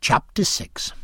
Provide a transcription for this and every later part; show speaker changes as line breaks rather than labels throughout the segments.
Chapter 6.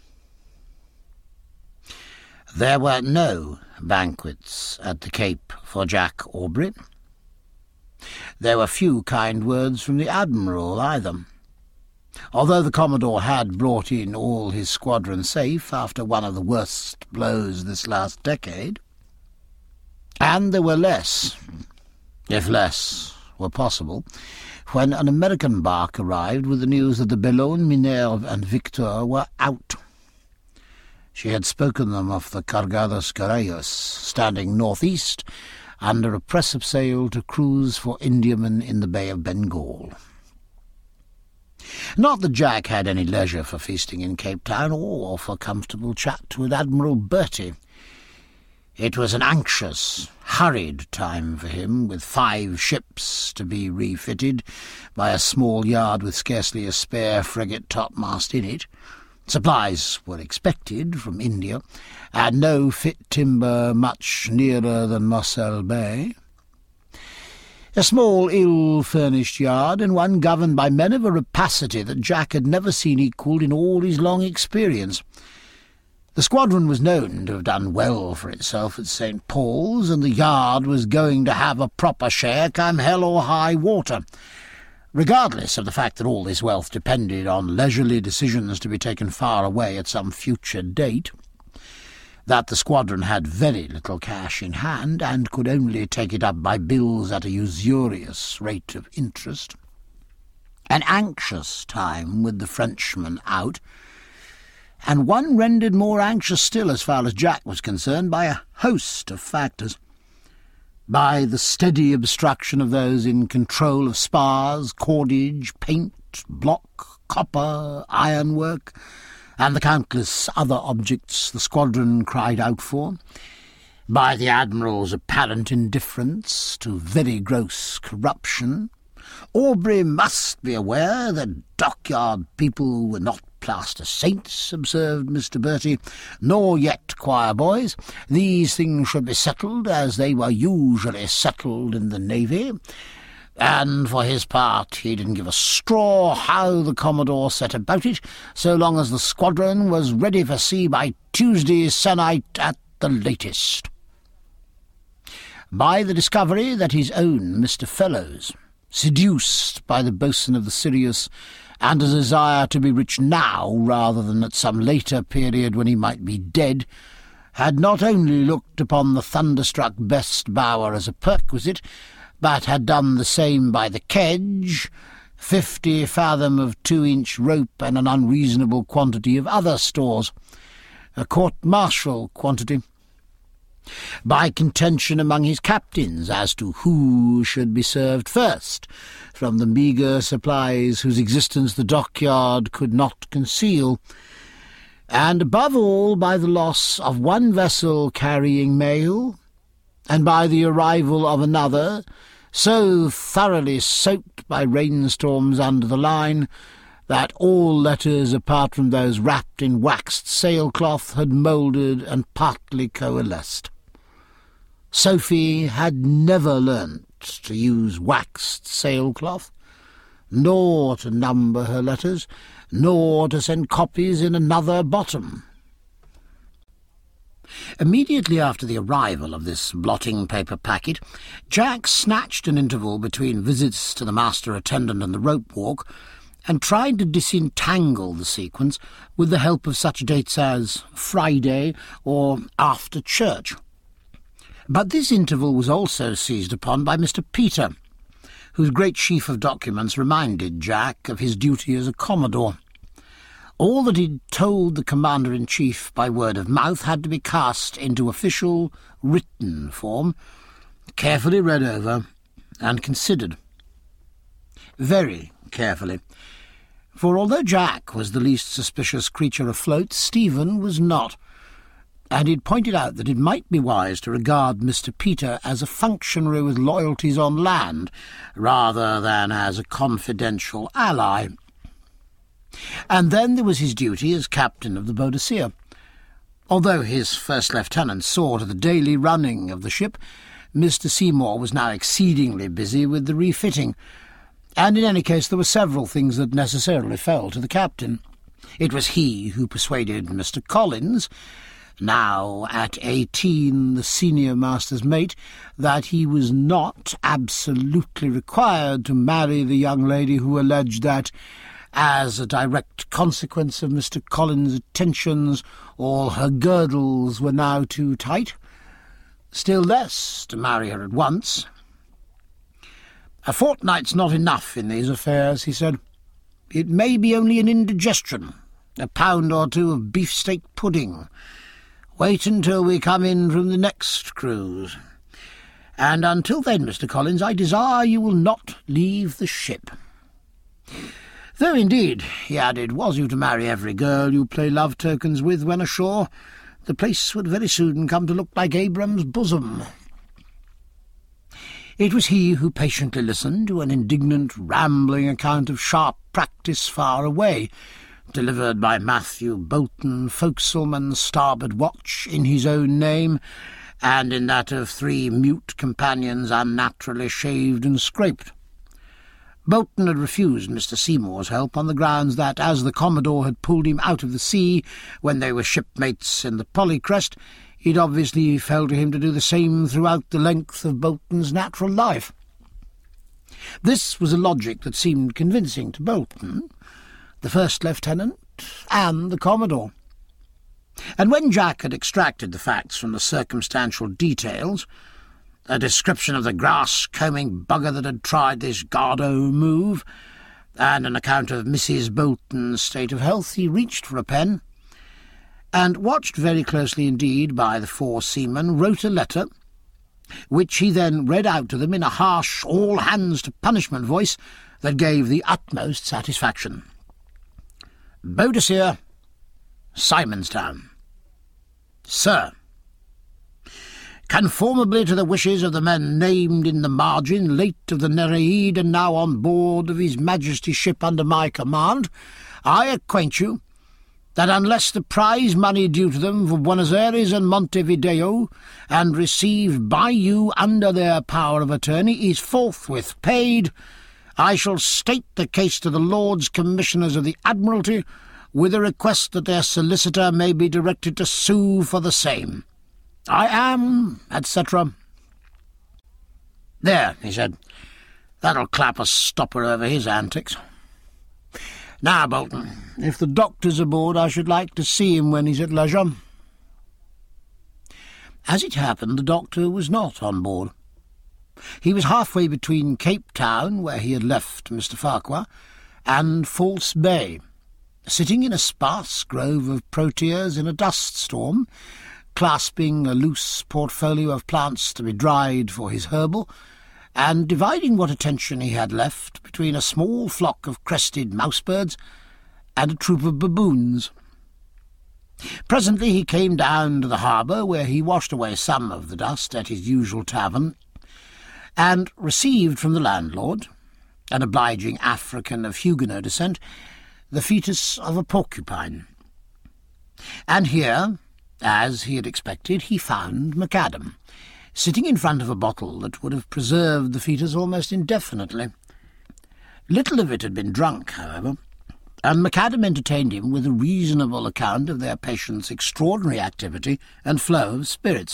There were no banquets at the Cape for Jack Aubrey. There were few kind words from the Admiral either, although the Commodore had brought in all his squadron safe after one of the worst blows this last decade. And there were less, if less were possible, when an American bark arrived with the news that the Bellone, Minerve and Victor were out. She had spoken them off the Cargados Correios, standing northeast under a press of sail to cruise for Indiamen in the Bay of Bengal. Not that Jack had any leisure for feasting in Cape Town or for comfortable chat with Admiral Bertie. It was an anxious, hurried time for him, with 5 ships to be refitted by a small yard with scarcely a spare frigate topmast in it. Supplies were expected from India, and no fit timber much nearer than Mossel Bay. A small, ill-furnished yard, and one governed by men of a rapacity that Jack had never seen equalled in all his long experience. The squadron was known to have done well for itself at St. Paul's, and the yard was going to have a proper share come hell or high water, regardless of the fact that all this wealth depended on leisurely decisions to be taken far away at some future date, that the squadron had very little cash in hand and could only take it up by bills at a usurious rate of interest. An anxious time with the Frenchmen out, and one rendered more anxious still as far as Jack was concerned by a host of factors. By the steady obstruction of those in control of spars, cordage, paint, block, copper, ironwork, and the countless other objects the squadron cried out for, by the Admiral's apparent indifference to very gross corruption. Aubrey must be aware that dockyard people were not plaster saints, observed Mr. Bertie, nor yet choir boys. These things should be settled as they were usually settled in the Navy, and for his part he didn't give a straw how the Commodore set about it, so long as the squadron was ready for sea by Tuesday se'nnight at the latest. By the discovery that his own Mr. Fellows, seduced by the boatswain of the Sirius, and a desire to be rich now rather than at some later period when he might be dead, had not only looked upon the thunderstruck best bower as a perquisite, but had done the same by the kedge, 50 fathom of 2-inch rope and an unreasonable quantity of other stores, a court-martial quantity, by contention among his captains as to who should be served first, from the meagre supplies whose existence the dockyard could not conceal, and above all by the loss of one vessel carrying mail, and by the arrival of another, so thoroughly soaked by rainstorms under the line that all letters apart from those wrapped in waxed sailcloth had moulded and partly coalesced. Sophie had never learnt to use waxed sailcloth, nor to number her letters, nor to send copies in another bottom. Immediately after the arrival of this blotting-paper packet, Jack snatched an interval between visits to the master-attendant and the rope-walk, and tried to disentangle the sequence with the help of such dates as Friday or after church. But this interval was also seized upon by Mr. Peter, whose great sheaf of documents reminded Jack of his duty as a Commodore. All that he'd told the Commander-in-Chief by word of mouth had to be cast into official, written form, carefully read over and considered. Very carefully, for although Jack was the least suspicious creature afloat, Stephen was not, and he'd pointed out that it might be wise to regard Mr. Peter as a functionary with loyalties on land, rather than as a confidential ally. And then there was his duty as captain of the Boadicea. Although his first lieutenant saw to the daily running of the ship, Mr. Seymour was now exceedingly busy with the refitting, and in any case there were several things that necessarily fell to the captain. It was he who persuaded Mr. Collins, now at 18 the senior master's mate, that he was not absolutely required to marry the young lady who alleged that, as a direct consequence of Mr. Collins' attentions, all her girdles were now too tight. Still less to marry her at once. "A fortnight's not enough in these affairs," he said. "It may be only an indigestion, a pound or two of beefsteak pudding. Wait until we come in from the next cruise. And until then, Mr. Collins, I desire you will not leave the ship. Though, indeed," he added, "was you to marry every girl you play love tokens with when ashore, the place would very soon come to look like Abraham's bosom." It was he who patiently listened to an indignant, rambling account of sharp practice far away, delivered by Matthew Bolton, forecastle starboard watch, in his own name, and in that of 3 mute companions unnaturally shaved and scraped. Bolton had refused Mr. Seymour's help on the grounds that, as the Commodore had pulled him out of the sea when they were shipmates in the Polycrest, it obviously fell to him to do the same throughout the length of Bolton's natural life. This was a logic that seemed convincing to Bolton, the first lieutenant, and the Commodore. And when Jack had extracted the facts from the circumstantial details, a description of the grass-combing bugger that had tried this Gardo move, and an account of Mrs. Bolton's state of health, he reached for a pen, and, watched very closely indeed by the 4 seamen, wrote a letter, which he then read out to them in a harsh, all-hands-to-punishment voice that gave the utmost satisfaction. "Boadicea, Simonstown. Sir, conformably to the wishes of the men named in the margin, late of the Nereid and now on board of His Majesty's ship under my command, I acquaint you that unless the prize money due to them for Buenos Aires and Montevideo, and received by you under their power of attorney, is forthwith paid, I shall state the case to the Lords Commissioners of the Admiralty, with a request that their solicitor may be directed to sue for the same. I am, etc." "There," he said, "that'll clap a stopper over his antics. Now, Bolton, if the doctor's aboard, I should like to see him when he's at leisure." As it happened, the doctor was not on board. He was halfway between Cape Town, where he had left Mr. Farquhar, and False Bay, sitting in a sparse grove of proteas in a dust storm, clasping a loose portfolio of plants to be dried for his herbal, and dividing what attention he had left between a small flock of crested mousebirds and a troop of baboons. Presently he came down to the harbour, where he washed away some of the dust at his usual tavern, and received from the landlord, an obliging African of Huguenot descent, the fetus of a porcupine. And here, as he had expected, he found MacAdam, sitting in front of a bottle that would have preserved the fetus almost indefinitely. Little of it had been drunk, however, and MacAdam entertained him with a reasonable account of their patient's extraordinary activity and flow of spirits.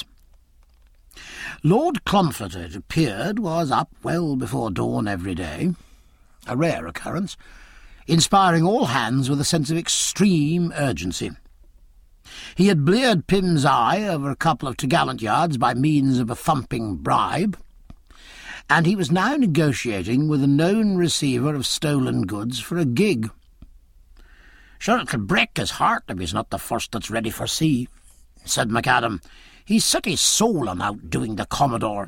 Lord Clonfert, it appeared, was up well before dawn every day, a rare occurrence, inspiring all hands with a sense of extreme urgency. He had bleared Pym's eye over a couple of topgallant yards by means of a thumping bribe, and he was now negotiating with a known receiver of stolen goods for a gig. "Sure, it'll break his heart if he's not the first that's ready for sea," said MacAdam. "He's set his soul on outdoing the Commodore."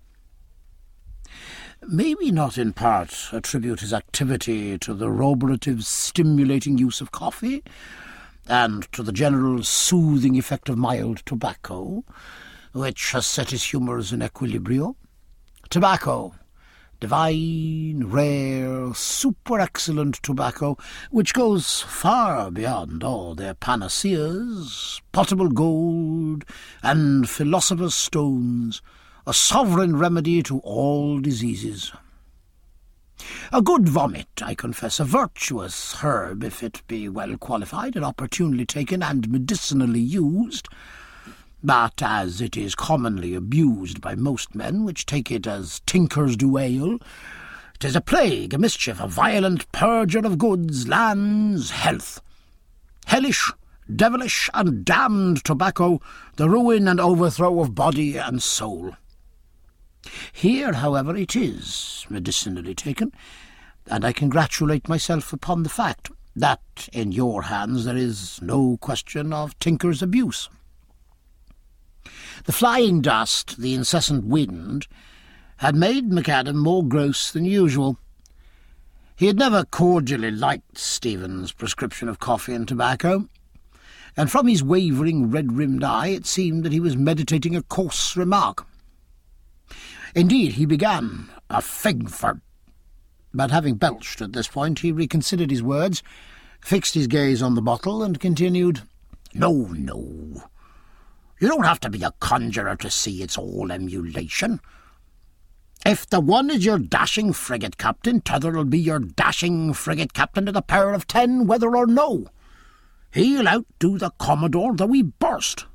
May we not in part attribute his activity to the roborative stimulating use of coffee, and to the general soothing effect of mild tobacco, which has set his humours in equilibrio? Tobacco, divine, rare, super-excellent tobacco, which goes far beyond all their panaceas, potable gold, and philosopher's stones, a sovereign remedy to all diseases. A good vomit, I confess, a virtuous herb, if it be well qualified and opportunely taken and medicinally used. But as it is commonly abused by most men, which take it as tinkers do ale, 'tis a plague, a mischief, a violent purger of goods, lands, health. Hellish, devilish, and damned tobacco, the ruin and overthrow of body and soul. Here, however, it is medicinally taken, and I congratulate myself upon the fact that in your hands there is no question of tinker's abuse. The flying dust, the incessant wind, had made McAdam more gross than usual. He had never cordially liked Stephen's prescription of coffee and tobacco, and from his wavering red-rimmed eye it seemed that he was meditating a coarse remark. Indeed, he began, "A fig for—" but having belched at this point, he reconsidered his words, fixed his gaze on the bottle, and continued, "No, no. You don't have to be a conjurer to see it's all emulation. If the one is your dashing frigate captain, t'other'll be your dashing frigate captain to the power of 10, whether or no. He'll outdo the Commodore though he burst."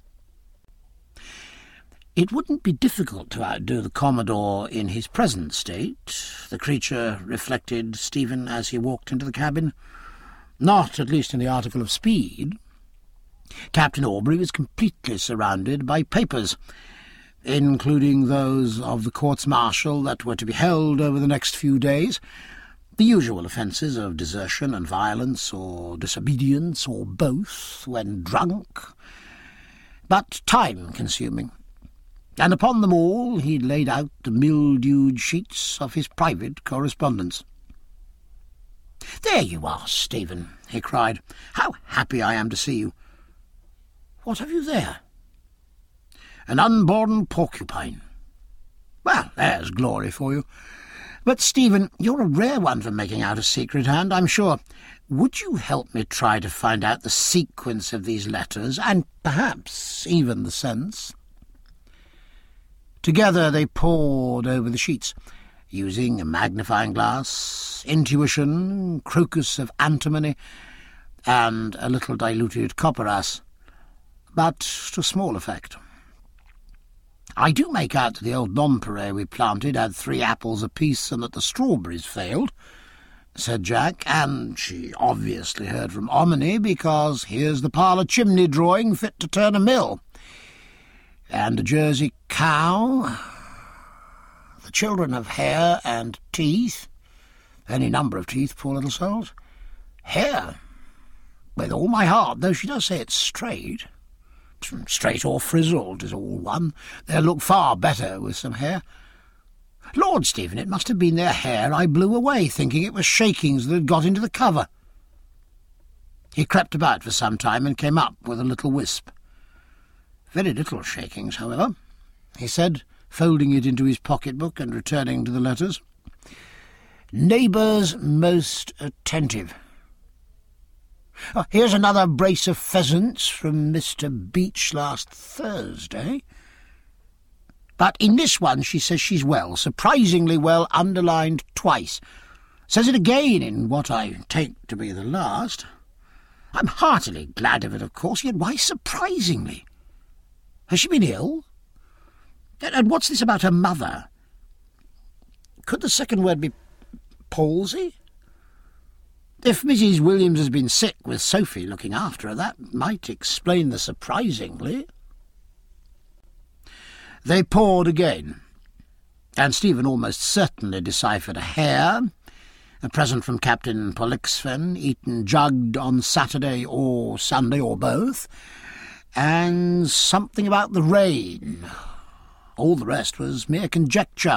It wouldn't be difficult to outdo the Commodore in his present state, the creature reflected Stephen as he walked into the cabin. Not, at least, in the article of speed. Captain Aubrey was completely surrounded by papers, including those of the courts-martial that were to be held over the next few days, the usual offences of desertion and violence, or disobedience, or both, when drunk, but time-consuming. And upon them all he laid out the mildewed sheets of his private correspondence. "There you are, Stephen," he cried. "How happy I am to see you. What have you there?" "An unborn porcupine." "Well, there's glory for you. But, Stephen, you're a rare one for making out a secret hand, I'm sure. Would you help me try to find out the sequence of these letters, and perhaps even the sense?" Together they pored over the sheets, using a magnifying glass, intuition, crocus of antimony, and a little diluted copperas, but to small effect. "I do make out that the old nonpareil we planted had 3 apples apiece and that the strawberries failed," said Jack, "and she obviously heard from Omni, because here's the parlour chimney drawing fit to turn a mill. And a Jersey cow. The children have hair and teeth. Any number of teeth, poor little souls. Hair. With all my heart, though she does say it's straight. Straight or frizzled is all one. They'll look far better with some hair. Lord, Stephen, it must have been their hair I blew away, thinking it was shakings that had got into the cover." He crept about for some time and came up with a little wisp. "Very little shakings, however," he said, folding it into his pocket-book and returning to the letters. "Neighbours most attentive. Here's another brace of pheasants from Mr. Beach last Thursday. But in this one she says she's well, surprisingly well, underlined twice. Says it again in what I take to be the last. I'm heartily glad of it, of course, yet why surprisingly? Has she been ill? And what's this about her mother? Could the second word be palsy? If Mrs. Williams has been sick with Sophie looking after her, that might explain the surprisingly." They poured again, and Stephen almost certainly deciphered a hare, a present from Captain Pollixfen, eaten jugged on Saturday or Sunday or both, and something about the rain. All the rest was mere conjecture.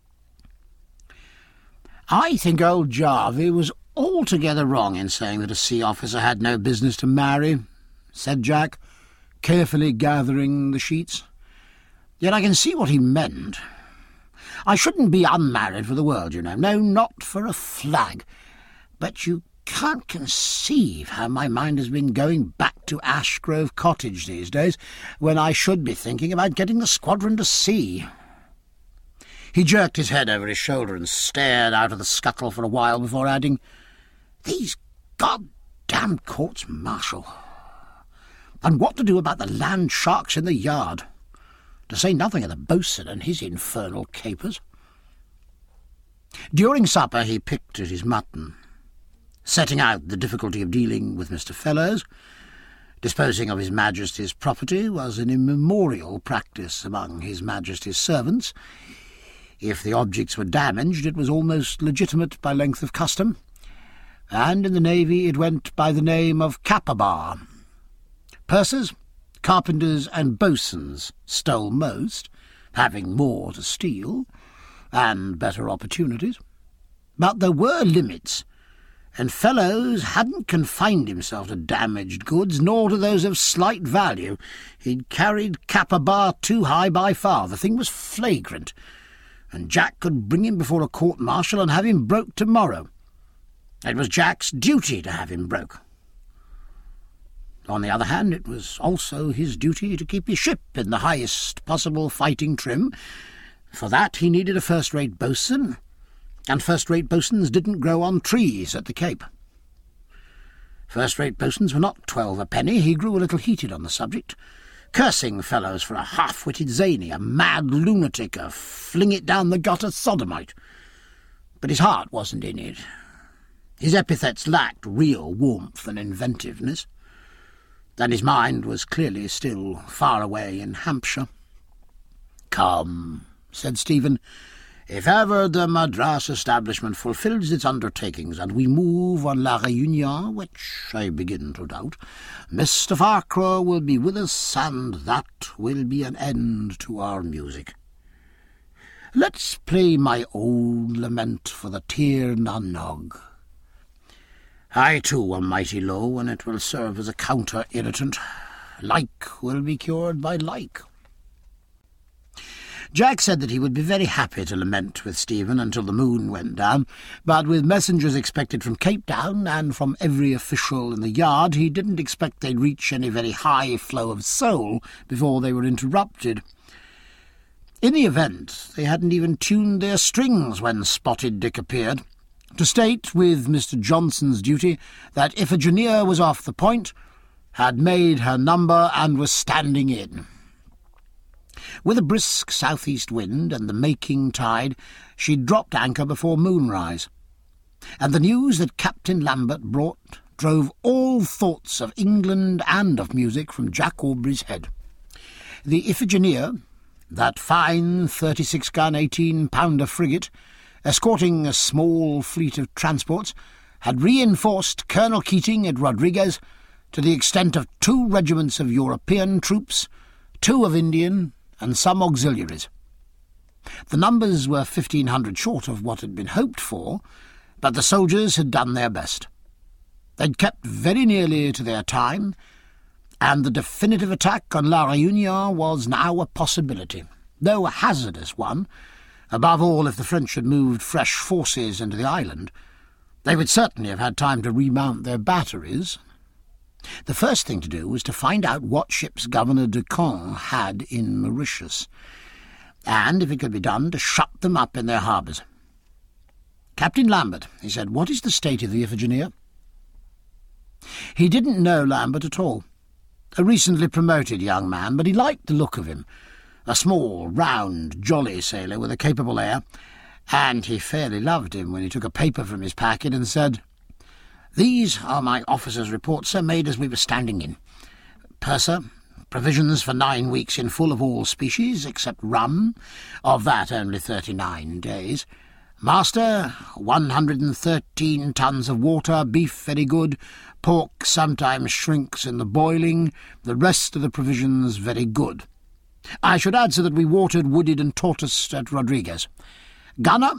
"I think old Jarvey was altogether wrong in saying that a sea officer had no business to marry," said Jack, carefully gathering the sheets. "Yet I can see what he meant. I shouldn't be unmarried for the world, you know. No, not for a flag. But you can't conceive how my mind has been going back to Ashgrove Cottage these days, when I should be thinking about getting the squadron to sea. He jerked his head over his shoulder and stared out of the scuttle for a while before adding, "These goddamned courts-martial. And what to do about the land sharks in the yard, to say nothing of the boatswain and his infernal capers." During supper he picked at his mutton, setting out the difficulty of dealing with Mr. Fellows. Disposing of His Majesty's property was an immemorial practice among His Majesty's servants. If the objects were damaged, it was almost legitimate by length of custom, and in the Navy it went by the name of Cap-a-bar. Pursers, carpenters, and boatswains stole most, having more to steal, and better opportunities. But there were limits, and Fellows hadn't confined himself to damaged goods, nor to those of slight value. He'd carried Cap-a-bar too high by far. The thing was flagrant, and Jack could bring him before a court-martial and have him broke tomorrow. It was Jack's duty to have him broke. On the other hand, it was also his duty to keep his ship in the highest possible fighting trim. For that he needed a first-rate boatswain, and first-rate boatswains didn't grow on trees at the Cape. First-rate boatswains were not 12 a penny. He grew a little heated on the subject, cursing Fellows for a half-witted zany, a mad lunatic, a fling-it-down-the-gutter sodomite. But his heart wasn't in it. His epithets lacked real warmth and inventiveness, and his mind was clearly still far away in Hampshire. "Come," said Stephen, "if ever the Madras establishment fulfils its undertakings and we move on La Réunion, which I begin to doubt, Mr. Farquhar will be with us, and that will be an end to our music. Let's play my old lament for the Tir na Nog. I too am mighty low, and it will serve as a counter-irritant. Like will be cured by like." Jack said that he would be very happy to lament with Stephen until the moon went down, but with messengers expected from Cape Town and from every official in the yard, he didn't expect they'd reach any very high flow of soul before they were interrupted. In the event, they hadn't even tuned their strings when Spotted Dick appeared, to state, with Mr. Johnson's duty, that Iphigenia was off the point, had made her number, and was standing in. With a brisk south-east wind and the making tide, she dropped anchor before moonrise, and the news that Captain Lambert brought drove all thoughts of England and of music from Jack Aubrey's head. The Iphigenia, that fine 36-gun 18-pounder frigate, escorting a small fleet of transports, had reinforced Colonel Keating at Rodriguez to the extent of 2 regiments of European troops, 2 of Indian, and some auxiliaries. The numbers were 1,500 short of what had been hoped for, but the soldiers had done their best. They'd kept very nearly to their time, and the definitive attack on La Réunion was now a possibility, though a hazardous one. Above all, if the French had moved fresh forces into the island, they would certainly have had time to remount their batteries. The first thing to do was to find out what ships Governor de Caen had in Mauritius, and, if it could be done, to shut them up in their harbours. "Captain Lambert," he said, "what is the state of the Iphigenia?" He didn't know Lambert at all. A recently promoted young man, but he liked the look of him. A small, round, jolly sailor with a capable air, and he fairly loved him when he took a paper from his packet and said, "These are my officer's reports, sir, made as we were standing in. Purser, provisions for 9 weeks in full of all species, except rum, of that only 39 days. Master, 113 tons of water, beef very good, pork sometimes shrinks in the boiling, the rest of the provisions very good. I should add, sir, that we watered, wooded, and tortoised at Rodriguez. Gunner,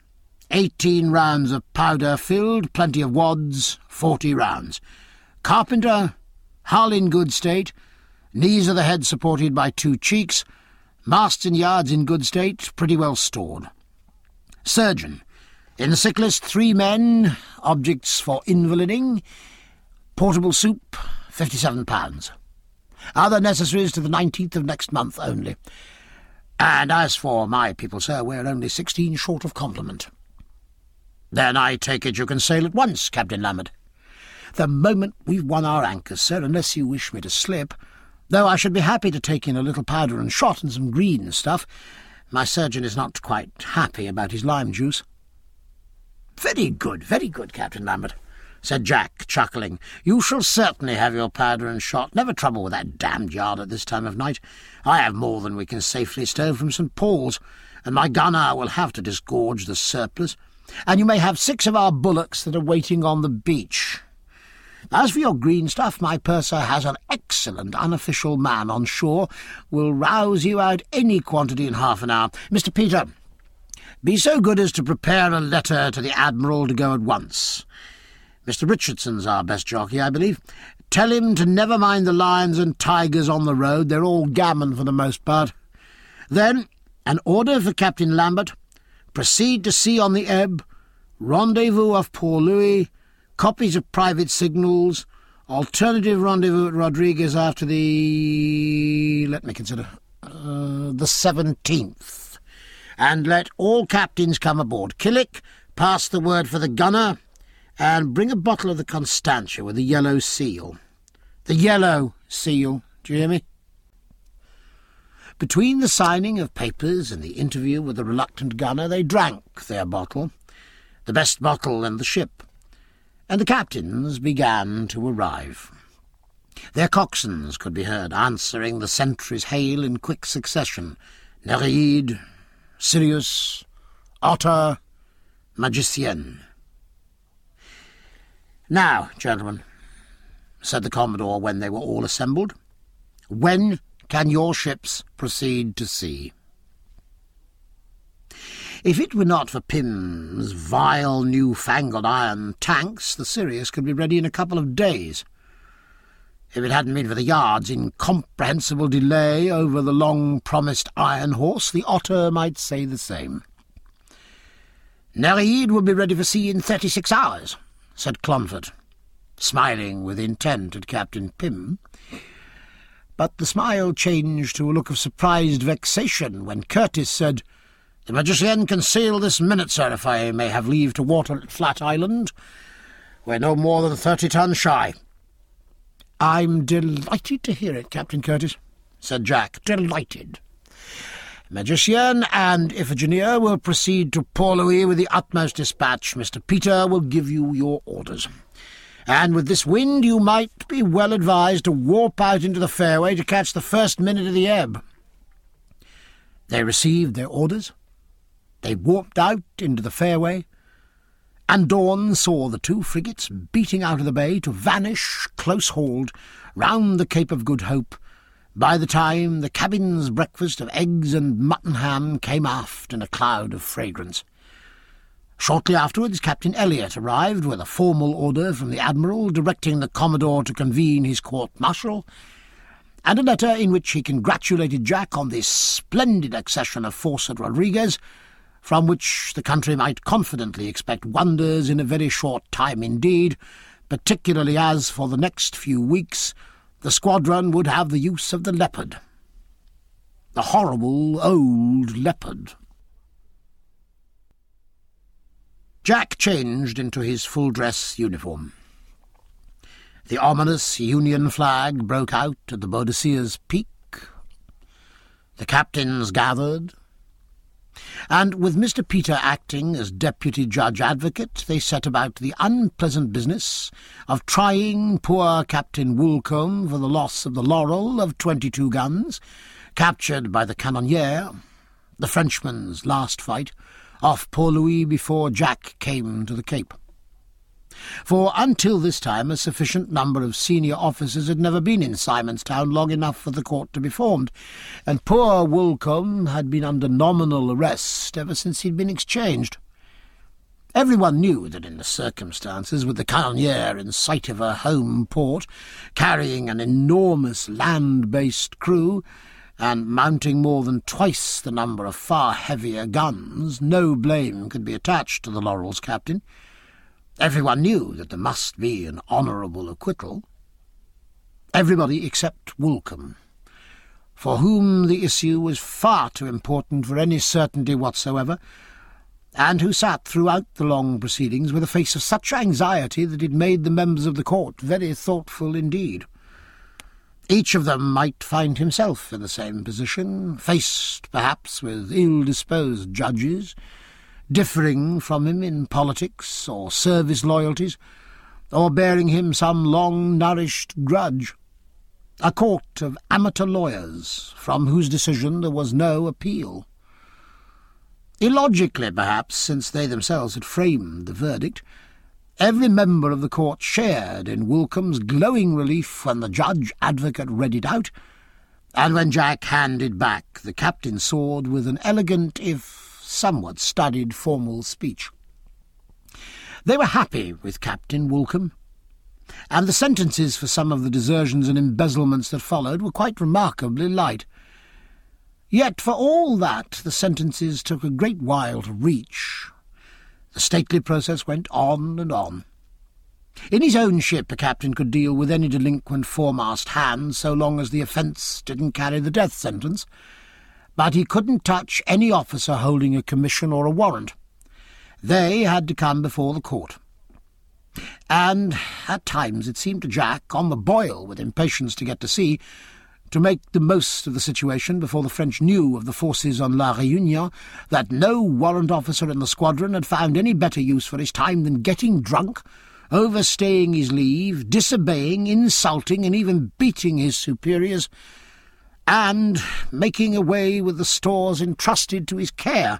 18 rounds of powder filled, plenty of wads, 40 rounds. Carpenter, hull in good state, knees of the head supported by 2 cheeks, masts and yards in good state, pretty well stored. Surgeon, in the sick list 3 men, objects for invaliding, portable soup, 57 pounds. Other necessaries to the 19th of next month only. And as for my people, sir, we're only 16 short of compliment." "Then I take it you can sail at once, Captain Lambert." "The moment we've won our anchors, sir, unless you wish me to slip, though I should be happy to take in a little powder and shot and some green stuff. My surgeon is not quite happy about his lime juice." Very good, Captain Lambert," said Jack, chuckling. "You shall certainly have your powder and shot. Never trouble with that damned yard at this time of night. I have more than we can safely stow from St. Paul's, and my gunner will have to disgorge the surplus. And you may have 6 of our bullocks that are waiting on the beach. As for your green stuff, my purser has an excellent unofficial man on shore, will rouse you out any quantity in half an hour. Mr. Peter, be so good as to prepare a letter to the Admiral to go at once. Mr. Richardson's our best jockey, I believe. Tell him to never mind the lions and tigers on the road. They're all gammon for the most part. Then an order for Captain Lambert. Proceed to sea on the ebb. Rendezvous off Port Louis. Copies of private signals, alternative rendezvous at Rodriguez after the 17th. And let all captains come aboard. Killick, pass the word for the gunner, and bring a bottle of the Constantia with the yellow seal. The yellow seal, do you hear me?" Between the signing of papers and the interview with the reluctant gunner, they drank their bottle, the best bottle in the ship, and the captains began to arrive. Their coxswains could be heard answering the sentry's hail in quick succession. Nereide, Sirius, Otter, Magicienne. "Now, gentlemen," said the Commodore when they were all assembled, "when can your ships proceed to sea?" If it were not for Pym's vile new-fangled iron tanks, the Sirius could be ready in a couple of days. If it hadn't been for the yard's incomprehensible delay over the long-promised Iron Horse, the Otter might say the same. "Nereide will be ready for sea in 36 hours, said Clonfert, smiling with intent at Captain Pym. But the smile changed to a look of surprised vexation when Curtis said, "The Magicienne can sail this minute, sir, if I may have leave to water at Flat Island. We're no more than 30 tons shy." "I'm delighted to hear it, Captain Curtis," said Jack. "Delighted. Magicienne and Iphigenia will proceed to Port Louis with the utmost dispatch. Mr. Peter will give you your orders. And with this wind you might be well advised to warp out into the fairway to catch the first minute of the ebb." They received their orders. They warped out into the fairway, and dawn saw the 2 frigates beating out of the bay to vanish, close-hauled, round the Cape of Good Hope, by the time the cabin's breakfast of eggs and mutton ham came aft in a cloud of fragrance. Shortly afterwards Captain Elliot arrived with a formal order from the Admiral directing the Commodore to convene his court-martial, and a letter in which he congratulated Jack on this splendid accession of force at Rodriguez, from which the country might confidently expect wonders in a very short time indeed, particularly as, for the next few weeks, the squadron would have the use of the Leopard. The horrible old Leopard. Jack changed into his full-dress uniform. The ominous Union flag broke out at the Boadicea's peak. The captains gathered, and with Mr. Peter acting as deputy judge-advocate, they set about the unpleasant business of trying poor Captain Woolcombe for the loss of the Laurel of 22 guns, captured by the Canonnière, the Frenchman's last fight, off Port Louis before Jack came to the Cape. For until this time a sufficient number of senior officers had never been in Simonstown long enough for the court to be formed, and poor Woolcombe had been under nominal arrest ever since he'd been exchanged. Everyone knew that in the circumstances, with the Canonnière in sight of her home port, carrying an enormous land-based crew, and mounting more than twice the number of far heavier guns, no blame could be attached to the Laurel's captain. Everyone knew that there must be an honourable acquittal. Everybody except Woolcombe. for whom the issue was far too important for any certainty whatsoever, and who sat throughout the long proceedings with a face of such anxiety that it made the members of the court very thoughtful indeed. Each of them might find himself in the same position, faced perhaps with ill-disposed judges, differing from him in politics or service loyalties, or bearing him some long-nourished grudge. A court of amateur lawyers, from whose decision there was no appeal. Illogically, perhaps, since they themselves had framed the verdict, every member of the court shared in Woolcombe's glowing relief when the judge-advocate read it out, and when Jack handed back the captain's sword with an elegant, if somewhat studied, formal speech. They were happy with Captain Woolcombe, and the sentences for some of the desertions and embezzlements that followed were quite remarkably light. Yet for all that, the sentences took a great while to reach. The stately process went on and on. In his own ship a captain could deal with any delinquent foremast hand so long as the offence didn't carry the death sentence, but he couldn't touch any officer holding a commission or a warrant. They had to come before the court. And at times it seemed to Jack, on the boil with impatience to get to sea, to make the most of the situation before the French knew of the forces on La Réunion, that no warrant officer in the squadron had found any better use for his time than getting drunk, overstaying his leave, disobeying, insulting, and even beating his superiors, and making away with the stores entrusted to his care.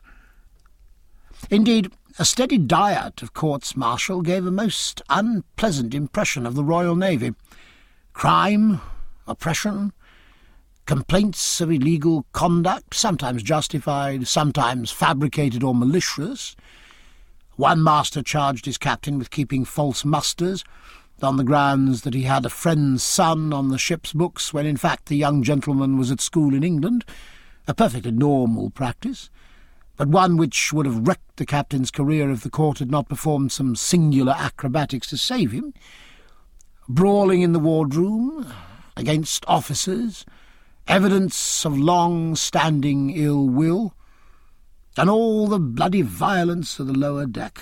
Indeed, a steady diet of courts-martial gave a most unpleasant impression of the Royal Navy. Crime, oppression, complaints of illegal conduct, sometimes justified, sometimes fabricated or malicious. One master charged his captain with keeping false musters, on the grounds that he had a friend's son on the ship's books, when in fact the young gentleman was at school in England, a perfectly normal practice, but one which would have wrecked the captain's career if the court had not performed some singular acrobatics to save him. Brawling in the wardroom, against officers, evidence of long-standing ill will, and all the bloody violence of the lower deck.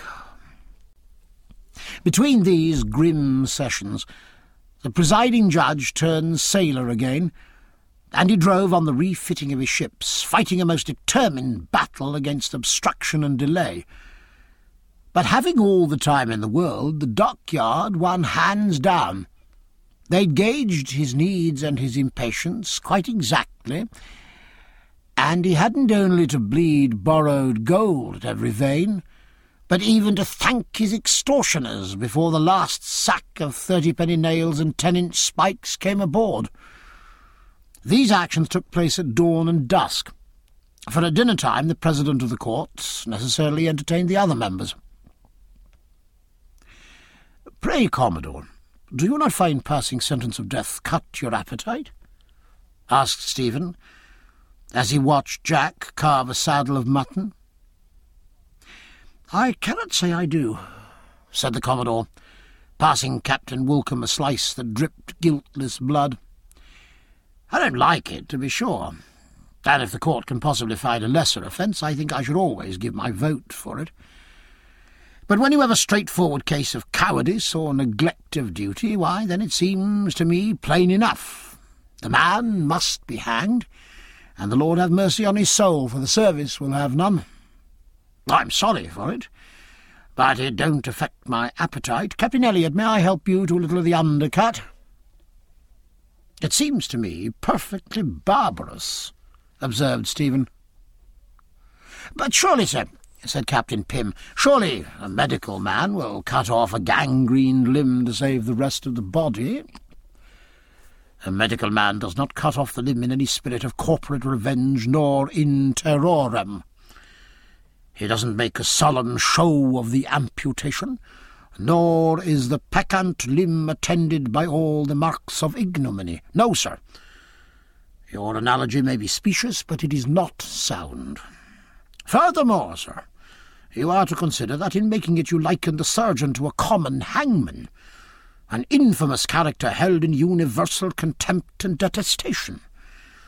Between these grim sessions, the presiding judge turned sailor again, and he drove on the refitting of his ships, fighting a most determined battle against obstruction and delay. But having all the time in the world, the dockyard won hands down. They'd gauged his needs and his impatience quite exactly, and he hadn't only to bleed borrowed gold at every vein, but even to thank his extortioners before the last sack of 30-penny nails and 10-inch spikes came aboard. These actions took place at dawn and dusk, for at dinner-time the president of the court necessarily entertained the other members. "Pray, Commodore, do you not find passing sentence of death cut your appetite?" asked Stephen, as he watched Jack carve a saddle of mutton. "I cannot say I do," said the Commodore, passing Captain Woolcombe a slice that dripped guiltless blood. "I don't like it, to be sure, and if the court can possibly find a lesser offence, I think I should always give my vote for it. But when you have a straightforward case of cowardice or neglect of duty, why, then it seems to me plain enough. The man must be hanged, and the Lord have mercy on his soul, for the service will have none. I'm sorry for it, but it don't affect my appetite. Captain Elliot, may I help you to a little of the undercut?" "It seems to me perfectly barbarous," observed Stephen. "But surely, sir," said Captain Pym, "surely a medical man will cut off a gangrened limb to save the rest of the body." "A medical man does not cut off the limb in any spirit of corporate revenge, nor in terrorem. He doesn't make a solemn show of the amputation, nor is the peccant limb attended by all the marks of ignominy. No, sir. Your analogy may be specious, but it is not sound. Furthermore, sir, you are to consider that in making it you liken the surgeon to a common hangman, an infamous character held in universal contempt and detestation.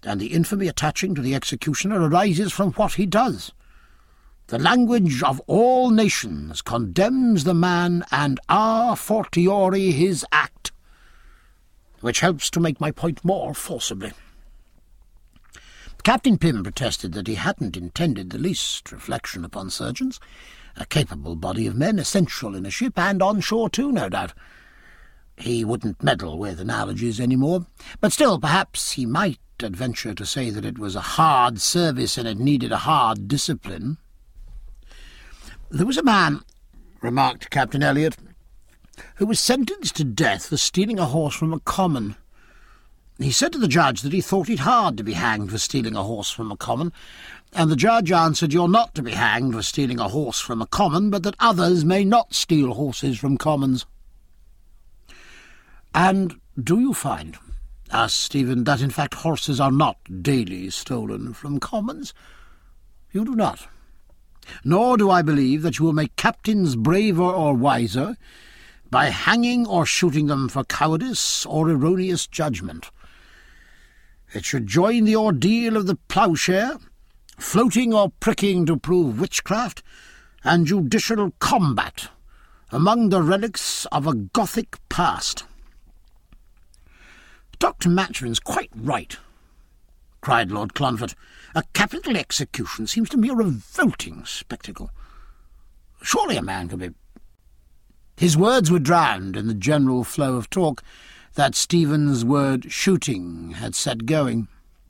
and the infamy attaching to the executioner arises from what he does. The language of all nations condemns the man, and a fortiori his act, which helps to make my point more forcibly. Captain Pym protested that he hadn't intended the least reflection upon surgeons, a capable body of men essential in a ship, and on shore too, no doubt. He wouldn't meddle with analogies any more, but still perhaps he might adventure to say that it was a hard service and it needed a hard discipline. "There was a man," remarked Captain Elliot, "who was sentenced to death for stealing a horse from a common. He said to the judge that he thought it hard to be hanged for stealing a horse from a common, and the judge answered, 'You're not to be hanged for stealing a horse from a common, but that others may not steal horses from commons.'" "And do you find," asked Stephen, "that in fact horses are not daily stolen from commons?" "You do not. Nor do I believe that you will make captains braver or wiser by hanging or shooting them for cowardice or erroneous judgment. It should join the ordeal of the ploughshare, floating or pricking to prove witchcraft, and judicial combat among the relics of a Gothic past." "Dr. Maturin's quite right," cried Lord Clonfert. "A capital execution seems to me a revolting spectacle. Surely a man could be—" His words were drowned in the general flow of talk that Stephen's word shooting had set going.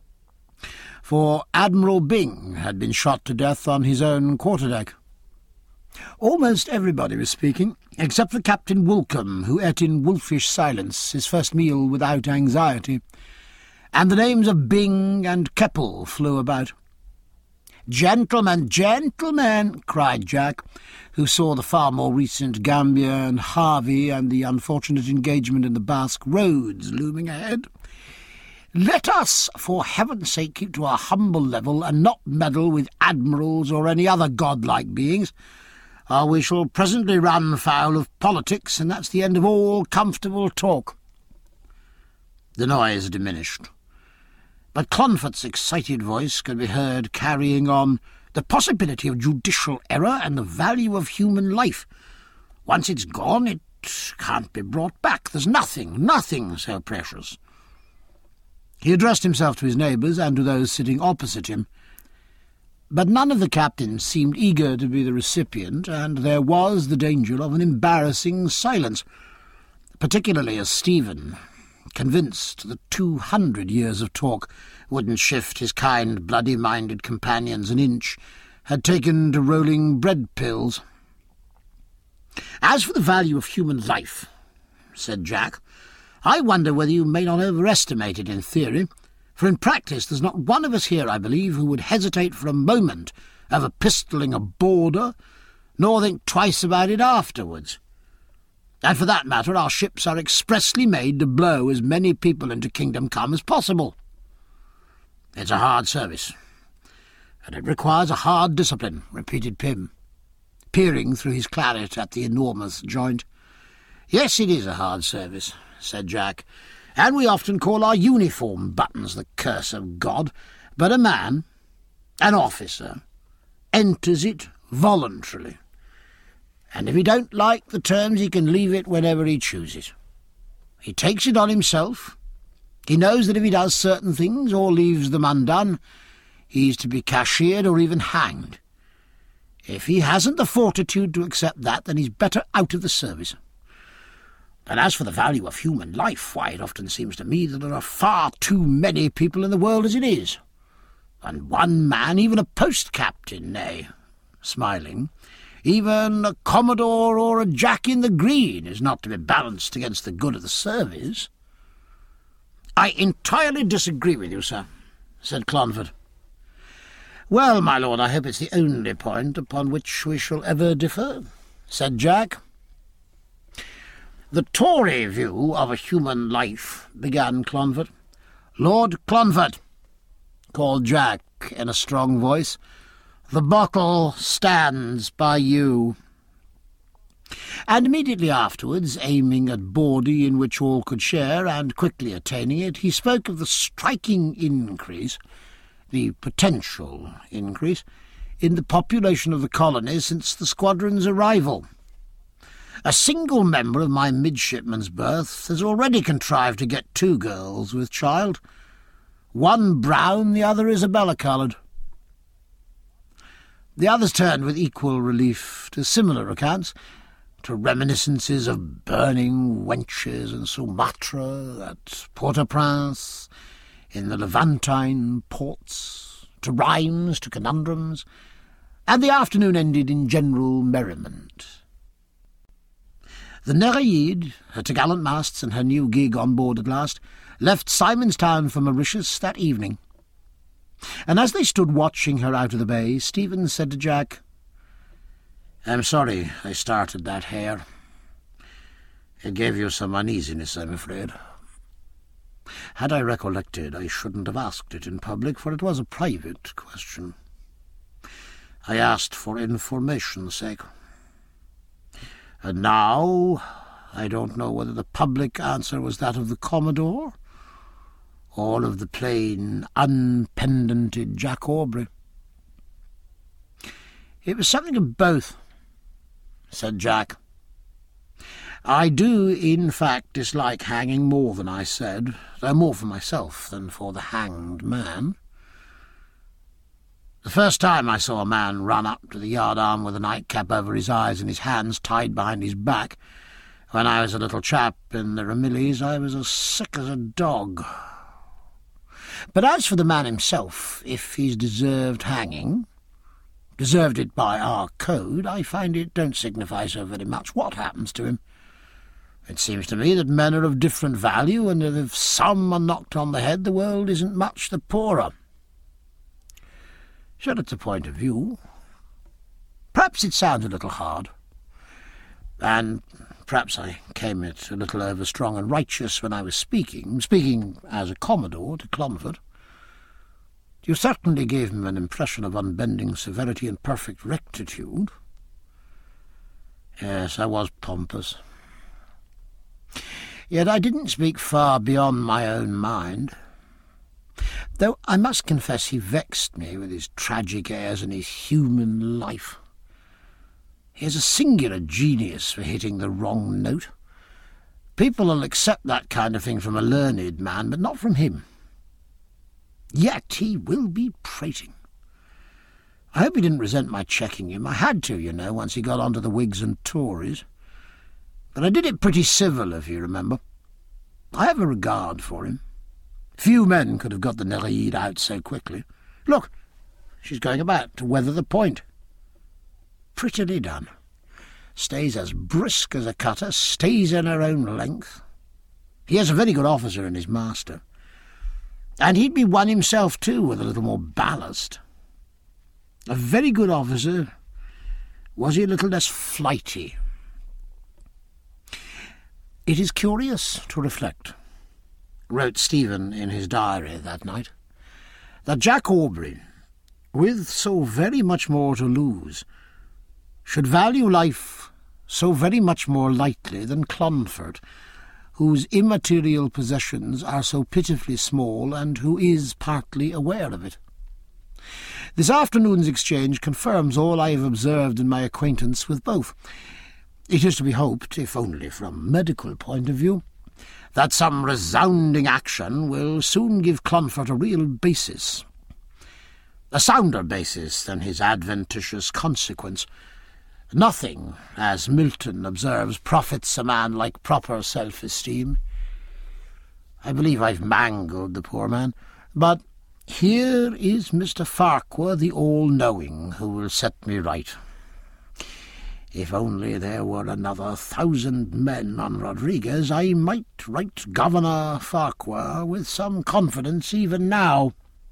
For Admiral Byng had been shot to death on his own quarterdeck. Almost everybody was speaking, except for Captain Woolcombe, who ate in wolfish silence his first meal without anxiety, and the names of Byng and Keppel flew about. "Gentlemen, gentlemen," cried Jack, who saw the far more recent Gambier and Harvey and the unfortunate engagement in the Basque Roads looming ahead. "Let us, for heaven's sake, keep to our humble level and not meddle with admirals or any other godlike beings, or we shall presently run foul of politics, and that's the end of all comfortable talk." The noise diminished, but Clonfert's excited voice could be heard carrying on, "The possibility of judicial error and the value of human life. Once it's gone, it can't be brought back. There's nothing so precious." He addressed himself to his neighbours and to those sitting opposite him, but none of the captains seemed eager to be the recipient, and there was the danger of an embarrassing silence, particularly as Stephen, convinced that 200 years of talk wouldn't shift his kind, bloody-minded companions an inch, had taken to rolling bread pills. "As for the value of human life," said Jack, "I wonder whether you may not overestimate it in theory, for in practice there's not one of us here, I believe, who would hesitate for a moment over pistolling a boarder, nor think twice about it afterwards. And for that matter, our ships are expressly made to blow as many people into Kingdom Come as possible. It's a hard service, and it requires a hard discipline," repeated Pym, peering through his claret at the enormous joint. "Yes, it is a hard service," said Jack, "and we often call our uniform buttons the curse of God, but a man, an officer, enters it voluntarily, and if he don't like the terms he can leave it whenever he chooses. He takes it on himself. He knows that if he does certain things or leaves them undone, he's to be cashiered or even hanged. If he hasn't the fortitude to accept that, then he's better out of the service. And as for the value of human life, why, it often seems to me that there are far too many people in the world as it is. And one man, even a post-captain, nay," smiling, "even a commodore or a Jack in the Green is not to be balanced against the good of the service." "I entirely disagree with you, sir," said Clonfert. "Well, my lord, I hope it's the only point upon which we shall ever differ," said Jack. "The Tory view of a human life," began Clonfert. "Lord Clonfert," called Jack in a strong voice, "the bottle stands by you." And immediately afterwards, aiming at bawdy in which all could share, and quickly attaining it, he spoke of the striking increase, the potential increase, in the population of the colony since the squadron's arrival. A single member of my midshipman's berth has already contrived to get 2 girls with child. One brown, the other Isabella-coloured. The others turned with equal relief to similar accounts, to reminiscences of burning wenches in Sumatra, at Port-au-Prince, in the Levantine ports, to rhymes, to conundrums, and the afternoon ended in general merriment. The Nereide, her topgallant masts and her new gig on board at last, left Simonstown for Mauritius that evening. And as they stood watching her out of the bay, Stephen said to Jack, "I'm sorry I started that hare. It gave you some uneasiness, I'm afraid. Had I recollected, I shouldn't have asked it in public, for it was a private question. I asked for information's sake. And now I don't know whether the public answer was that of the Commodore, or of the plain, unpendanted Jack Aubrey." "It was something of both," said Jack. "I do, in fact, dislike hanging more than I said, though more for myself than for the hanged man. The first time I saw a man run up to the yard-arm with a nightcap over his eyes and his hands tied behind his back, when I was a little chap in the Ramillies, I was as sick as a dog. But as for the man himself, if he's deserved hanging, deserved it by our code, I find it don't signify so very much what happens to him. It seems to me that men are of different value, and that if some are knocked on the head, the world isn't much the poorer. Sure, it's a point of view. Perhaps it sounds a little hard, and perhaps I came it a little over-strong and righteous when I was speaking as a Commodore to Clonfert. You certainly gave him an impression of unbending severity and perfect rectitude. Yes, I was pompous. Yet I didn't speak far beyond my own mind, though I must confess he vexed me with his tragic airs and his human life. He has a singular genius for hitting the wrong note. People will accept that kind of thing from a learned man, but not from him. Yet he will be prating. I hope he didn't resent my checking him. I had to, once he got on to the Whigs and Tories. But I did it pretty civil, if you remember. I have a regard for him. Few men could have got the Nereide out so quickly. Look, she's going about to weather the point. Prettily done. Stays as brisk as a cutter, stays in her own length. He has a very good officer in his master. And he'd be one himself, too, with a little more ballast. A very good officer. Was he a little less flighty? It is curious to reflect, wrote Stephen in his diary that night, that Jack Aubrey, with so very much more to lose, should value life so very much more lightly than Clonfert, whose immaterial possessions are so pitifully small and who is partly aware of it. This afternoon's exchange confirms all I have observed in my acquaintance with both. It is to be hoped, if only from a medical point of view, that some resounding action will soon give Clonfert a real basis, a sounder basis than his adventitious consequence. Nothing, as Milton observes, profits a man like proper self-esteem. I believe I've mangled the poor man, but here is Mr. Farquhar, the all-knowing, who will set me right. If only there were another 1,000 men on Rodriguez, I might write Governor Farquhar with some confidence even now.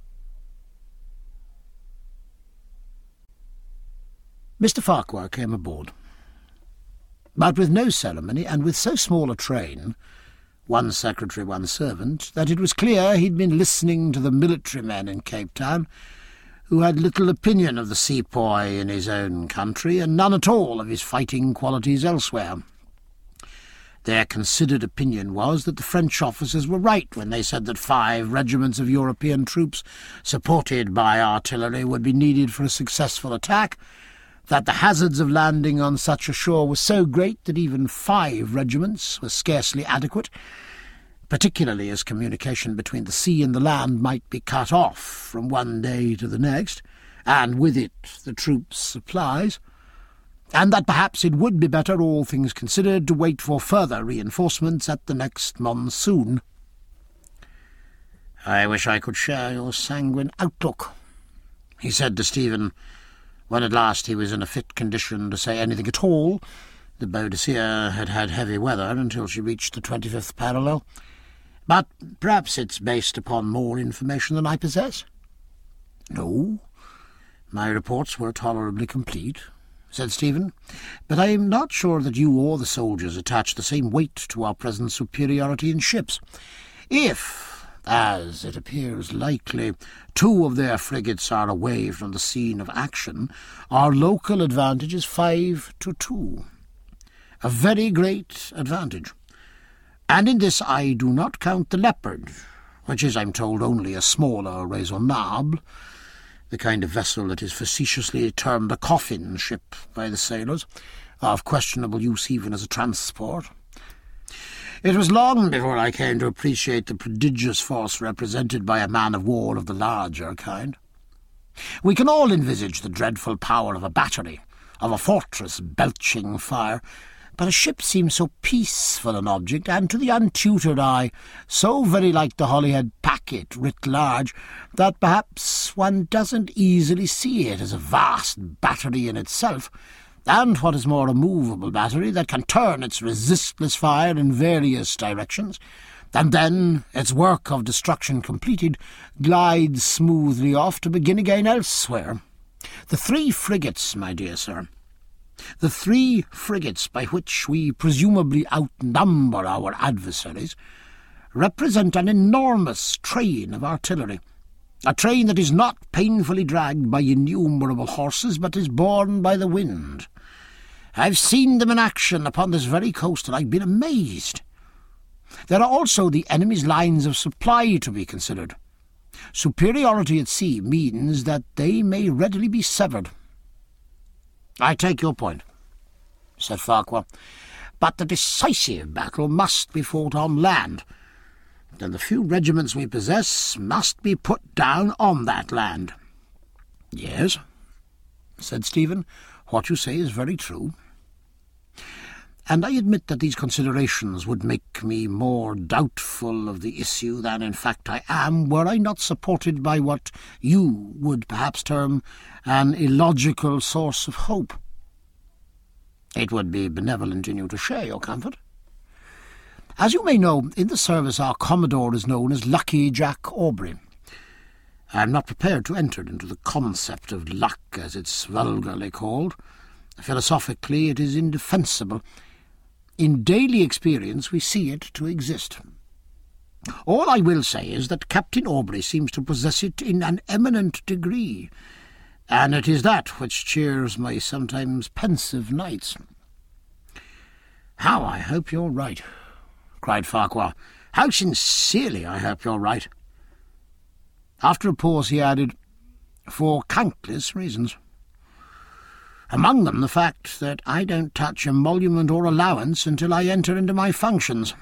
Mr. Farquhar came aboard, but with no ceremony, and with so small a train, one secretary, one servant, that it was clear he'd been listening to the military men in Cape Town, who had little opinion of the sepoy in his own country, and none at all of his fighting qualities elsewhere. Their considered opinion was that the French officers were right when they said that 5 regiments of European troops, supported by artillery, would be needed for a successful attack, that the hazards of landing on such a shore were so great that even 5 regiments were scarcely adequate, particularly as communication between the sea and the land might be cut off from one day to the next, and with it the troops' supplies, and that perhaps it would be better, all things considered, to wait for further reinforcements at the next monsoon. "I wish I could share your sanguine outlook," he said to Stephen, when at last he was in a fit condition to say anything at all. The Boadicea had had heavy weather until she reached the 25th parallel. "But perhaps it's based upon more information than I possess." "No, my reports were tolerably complete," said Stephen, "but I am not sure that you or the soldiers attach the same weight to our present superiority in ships. If, as it appears likely, 2 of their frigates are away from the scene of action, our local advantage is 5-2. A very great advantage. And in this I do not count the Leopard, which is, I'm told, only a smaller raisonnable, the kind of vessel that is facetiously termed a coffin ship by the sailors, of questionable use even as a transport. It was long before I came to appreciate the prodigious force represented by a man-of-war of the larger kind. We can all envisage the dreadful power of a battery, of a fortress belching fire, but a ship seems so peaceful an object, and to the untutored eye so very like the Holyhead packet writ large, that perhaps one doesn't easily see it as a vast battery in itself, and, what is more, a movable battery that can turn its resistless fire in various directions, and then, its work of destruction completed, glides smoothly off to begin again elsewhere. The 3 frigates, my dear sir, the 3 frigates by which we presumably outnumber our adversaries, represent an enormous train of artillery, a train that is not painfully dragged by innumerable horses, but is borne by the wind. I've seen them in action upon this very coast, and I've been amazed. There are also the enemy's lines of supply to be considered. Superiority at sea means that they may readily be severed." "I take your point," said Farquhar, "but the decisive battle must be fought on land. Then the few regiments we possess must be put down on that land." "Yes," said Stephen, "what you say is very true. And I admit that these considerations would make me more doubtful of the issue than in fact I am, were I not supported by what you would perhaps term an illogical source of hope." "It would be benevolent in you to share your comfort. As you may know, in the service our Commodore is known as Lucky Jack Aubrey. I am not prepared to enter into the concept of luck, as it's vulgarly called. Philosophically it is indefensible. In daily experience we see it to exist. All I will say is that Captain Aubrey seems to possess it in an eminent degree, and it is that which cheers my sometimes pensive nights." "How I hope you're right," cried Farquhar. "How sincerely I hope you're right." After a pause he added, "For countless reasons. Among them the fact that I don't touch emolument or allowance until I enter into my functions."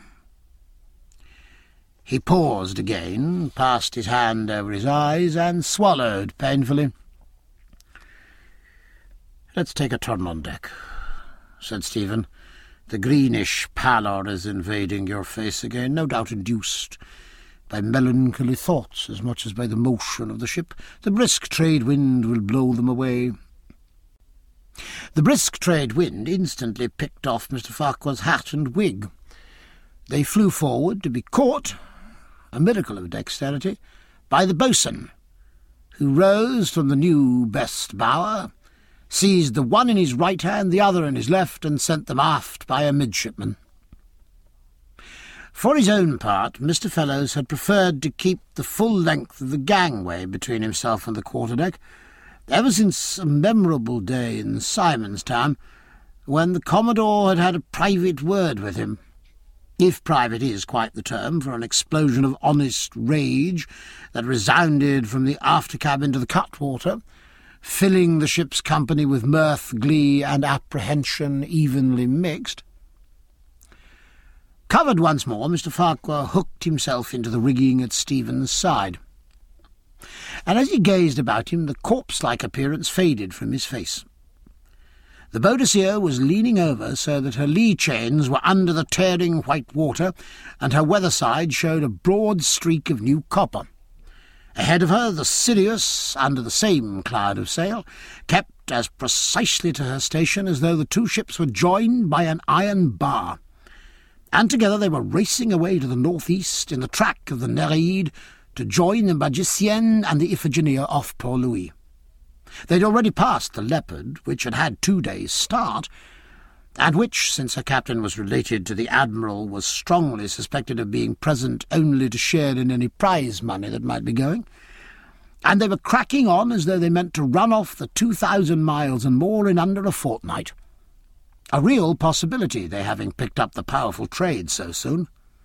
He paused again, passed his hand over his eyes, and swallowed painfully. "Let's take a turn on deck," said Stephen. "The greenish pallor is invading your face again, no doubt induced by melancholy thoughts as much as by the motion of the ship. The brisk trade wind will blow them away." The brisk trade wind instantly picked off Mr. Farquhar's hat and wig. They flew forward to be caught, a miracle of dexterity, by the boatswain, who rose from the new best bower, seized the one in his right hand, the other in his left, and sent them aft by a midshipman. For his own part, Mr. Fellows had preferred to keep the full length of the gangway between himself and the quarterdeck, ever since a memorable day in Simon's Town, when the Commodore had had a private word with him, if private is quite the term for an explosion of honest rage that resounded from the after-cabin to the cutwater, filling the ship's company with mirth, glee, and apprehension evenly mixed. Covered once more, Mr. Farquhar hooked himself into the rigging at Stephen's side, and as he gazed about him, the corpse-like appearance faded from his face. The Boadicea was leaning over so that her lee chains were under the tearing white water, and her weather side showed a broad streak of new copper. Ahead of her, the Sirius, under the same cloud of sail, kept as precisely to her station as though the two ships were joined by an iron bar, and together they were racing away to the north-east in the track of the Nereide to join the Magicienne and the Iphigenia off Port Louis. They'd already passed the Leopard, which had had 2 days' start, and which, since her captain was related to the Admiral, was strongly suspected of being present only to share in any prize money that might be going, and they were cracking on as though they meant to run off the 2,000 miles and more in under a fortnight. A real possibility, they having picked up the powerful trade so soon.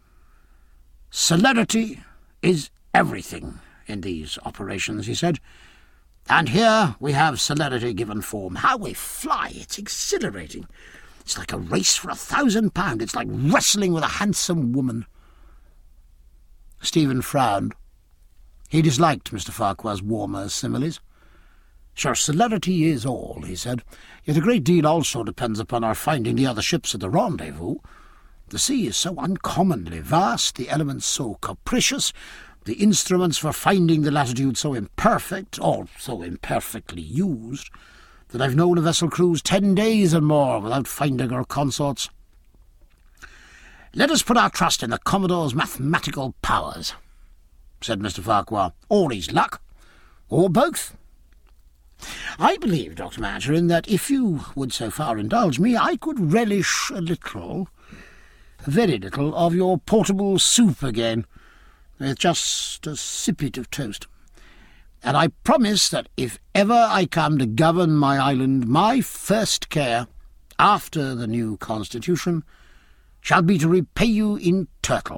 Celerity is everything in these operations, he said. And here we have celerity given form. How we fly! It's exhilarating. It's like a race for £1,000. It's like wrestling with a handsome woman. Stephen frowned. He disliked Mr. Farquhar's warmer similes. Sure, celerity is all, he said, yet a great deal also depends upon our finding the other ships at the rendezvous. The sea is so uncommonly vast, the elements so capricious, the instruments for finding the latitude so imperfect, or so imperfectly used, that I've known a vessel cruise 10 days and more without finding her consorts. Let us put our trust in the Commodore's mathematical powers, said Mr. Farquhar, or his luck, or both. I believe, Dr. Maturin, that if you would so far indulge me, I could relish a little, very little, of your portable soup again, with just a sippet of toast. And I promise that if ever I come to govern my island, my first care, after the new constitution, shall be to repay you in turtle.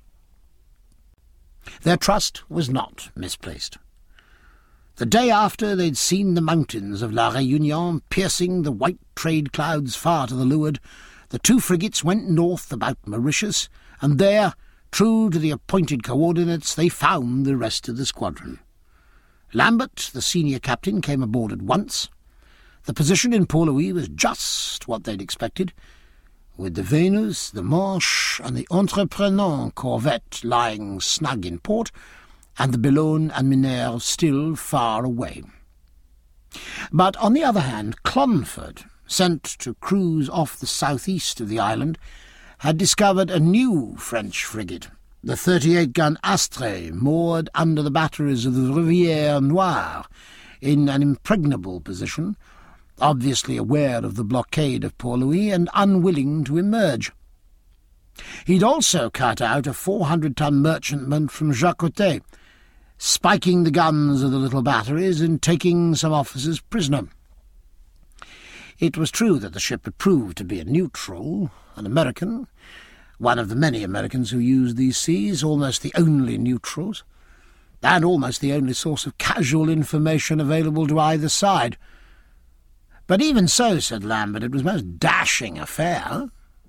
Their trust was not misplaced. The day after they'd seen the mountains of La Réunion piercing the white trade clouds far to the leeward, the two frigates went north about Mauritius, and there, true to the appointed coordinates, they found the rest of the squadron. Lambert, the senior captain, came aboard at once. The position in Port Louis was just what they'd expected, with the Venus, the Manche, and the Entreprenant corvette lying snug in port, and the Boulogne and Minerve still far away. But on the other hand, Clonford, sent to cruise off the southeast of the island, had discovered a new French frigate, the 38-gun Astre, moored under the batteries of the Rivière Noire, in an impregnable position, obviously aware of the blockade of Port Louis and unwilling to emerge. He'd also cut out a 400-ton merchantman from Jacotet, spiking the guns of the little batteries and taking some officers prisoner. It was true that the ship had proved to be a neutral, an American, one of the many Americans who used these seas, almost the only neutrals, and almost the only source of casual information available to either side. But even so, said Lambert, it was a most dashing affair.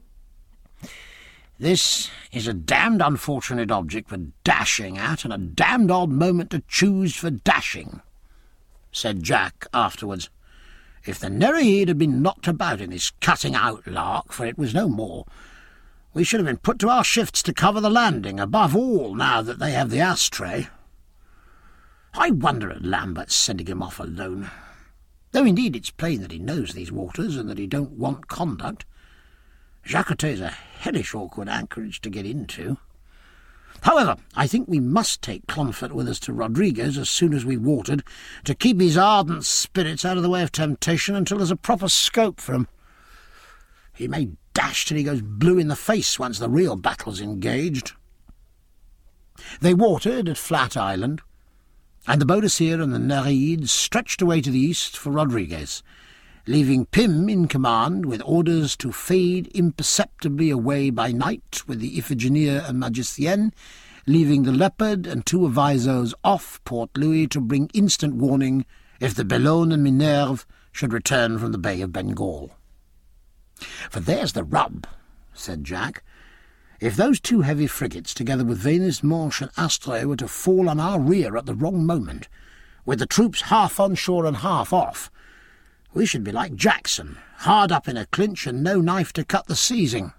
This is a damned unfortunate object for dashing at, and a damned odd moment to choose for dashing, said Jack afterwards. If the Nereide had been knocked about in this cutting-out lark, for it was no more, we should have been put to our shifts to cover the landing, above all now that they have the Astre. I wonder at Lambert's sending him off alone, though indeed it's plain that he knows these waters and that he don't want conduct. Jacotet's a hellish awkward anchorage to get into. However, I think we must take Clonfert with us to Rodriguez as soon as we've watered, to keep his ardent spirits out of the way of temptation until there's a proper scope for 'em. He may dash till he goes blue in the face once the real battle's engaged. They watered at Flat Island, and the Boadicea and the Nereid stretched away to the east for Rodriguez, leaving Pym in command with orders to fade imperceptibly away by night with the Iphigenia and Magicienne, leaving the Leopard and 2 Avisos off Port Louis to bring instant warning if the Bellone and Minerve should return from the Bay of Bengal. "For there's the rub," said Jack. "If those 2 heavy frigates, together with Venus, Manche and Astre, were to fall on our rear at the wrong moment, with the troops half on shore and half off, we should be like Jackson, hard up in a clinch and no knife to cut the seizing."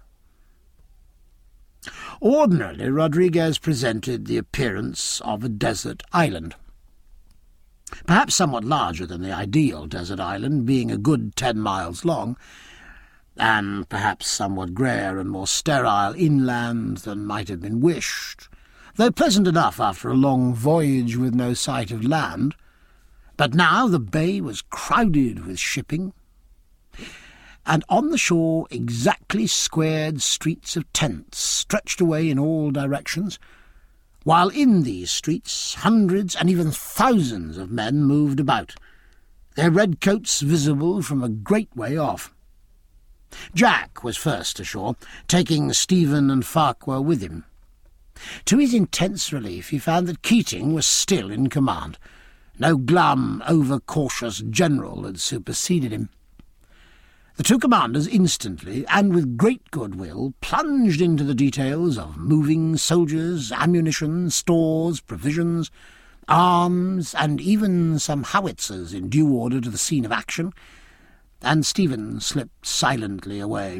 Ordinarily, Rodriguez presented the appearance of a desert island, perhaps somewhat larger than the ideal desert island, being a good 10 miles long, and perhaps somewhat greyer and more sterile inland than might have been wished, though pleasant enough after a long voyage with no sight of land. But now the bay was crowded with shipping, and on the shore exactly squared streets of tents stretched away in all directions, while in these streets hundreds and even thousands of men moved about, their red coats visible from a great way off. Jack was first ashore, taking Stephen and Farquhar with him. To his intense relief he found that Keating was still in command. No glum, over-cautious general had superseded him. The 2 commanders instantly, and with great goodwill, plunged into the details of moving soldiers, ammunition, stores, provisions, arms, and even some howitzers in due order to the scene of action, and Stephen slipped silently away.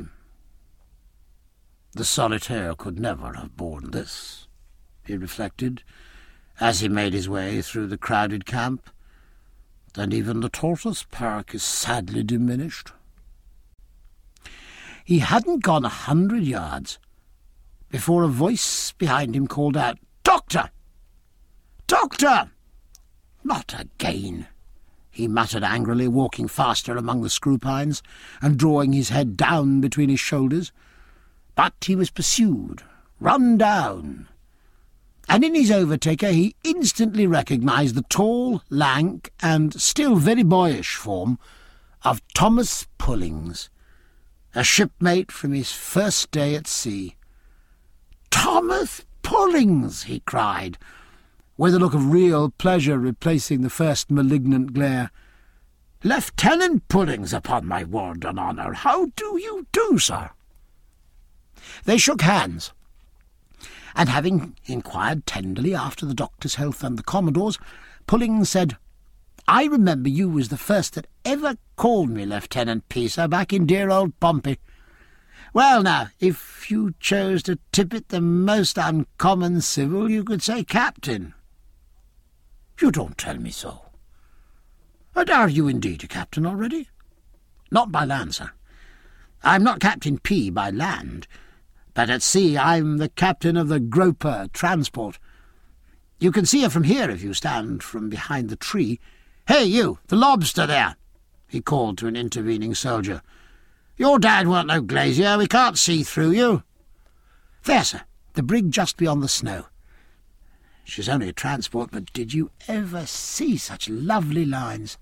The solitaire could never have borne this, he reflected, as he made his way through the crowded camp, and even the tortoise park is sadly diminished. He hadn't gone 100 yards before a voice behind him called out, "Doctor! Doctor!" "Not again," he muttered angrily, walking faster among the screw pines and drawing his head down between his shoulders. But he was pursued, run down, and in his overtaker he instantly recognised the tall, lank, and still very boyish form of Thomas Pullings, a shipmate from his first day at sea. "Thomas Pullings!" he cried, with a look of real pleasure replacing the first malignant glare. "Lieutenant Pullings, upon my word and honour. How do you do, sir?" They shook hands, and having inquired tenderly after the doctor's health and the Commodore's, Pullings said, "I remember you was the first that ever called me Lieutenant P, sir, back in dear old Pompey. Well, now, if you chose to tip it the most uncommon civil, you could say Captain." "You don't tell me so. And are you indeed a captain already?" "Not by land, sir. I'm not Captain P by land, but at sea I'm the captain of the Groper transport. You can see her from here if you stand from behind the tree. Hey, you, the lobster there," he called to an intervening soldier. "Your dad weren't no glazier. We can't see through you." "There, sir, the brig just beyond the snow. She's only a transport, but did you ever see such lovely lines?"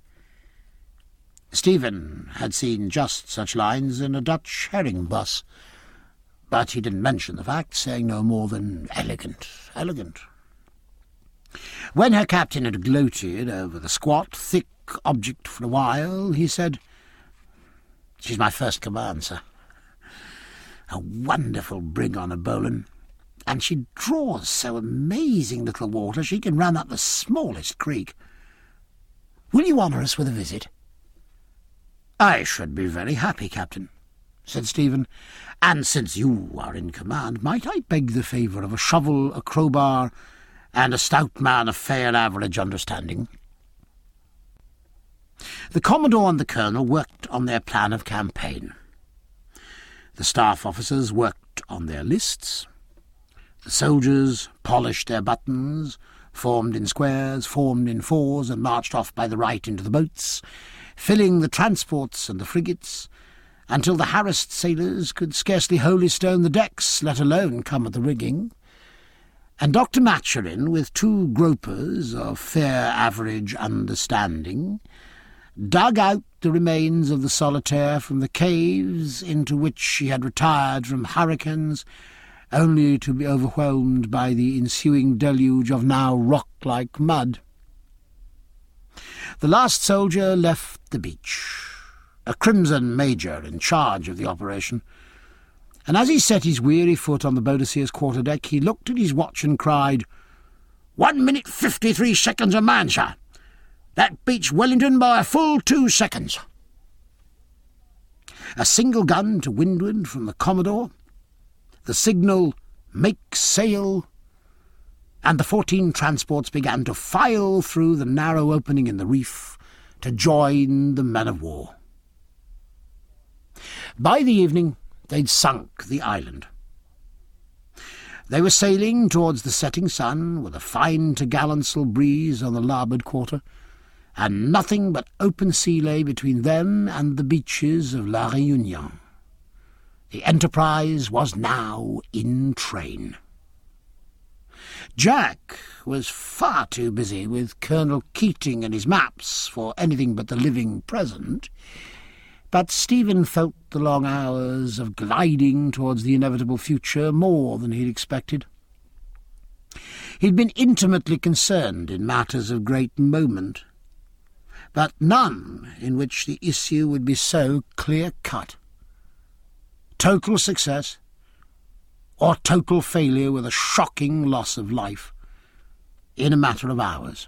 Stephen had seen just such lines in a Dutch herring bus, but he didn't mention the fact, saying no more than "elegant, elegant." When her captain had gloated over the squat, thick object for a while, he said, "She's my first command, sir. A wonderful brig on a bowline, and she draws so amazing little water she can run up the smallest creek. Will you honour us with a visit?" "I should be very happy, Captain," said Stephen, "and since you are in command, might I beg the favour of a shovel, a crowbar, and a stout man of fair average understanding?" The Commodore and the Colonel worked on their plan of campaign. The staff officers worked on their lists. The soldiers polished their buttons, formed in squares, formed in fours, and marched off by the right into the boats, filling the transports and the frigates, until the harassed sailors could scarcely holystone the decks, let alone come at the rigging, and Dr. Maturin, with 2 gropers of fair average understanding, dug out the remains of the Solitaire from the caves into which she had retired from hurricanes, only to be overwhelmed by the ensuing deluge of now rock-like mud. The last soldier left the beach, a crimson major in charge of the operation, and as he set his weary foot on the Boadicea's quarter-deck, he looked at his watch and cried, 1 minute 53 seconds a man, sir. That beats Wellington by a full 2 seconds. A single gun to windward from the Commodore, the signal, make sail, and the 14 transports began to file through the narrow opening in the reef to join the men-of-war. By the evening, they'd sunk the island. They were sailing towards the setting sun with a fine togallantsail breeze on the larboard quarter, and nothing but open sea lay between them and the beaches of La Réunion. The Enterprise was now in train. Jack was far too busy with Colonel Keating and his maps for anything but the living present, but Stephen felt the long hours of gliding towards the inevitable future more than he'd expected. He'd been intimately concerned in matters of great moment, but none in which the issue would be so clear-cut. Total success, or total failure with a shocking loss of life, in a matter of hours.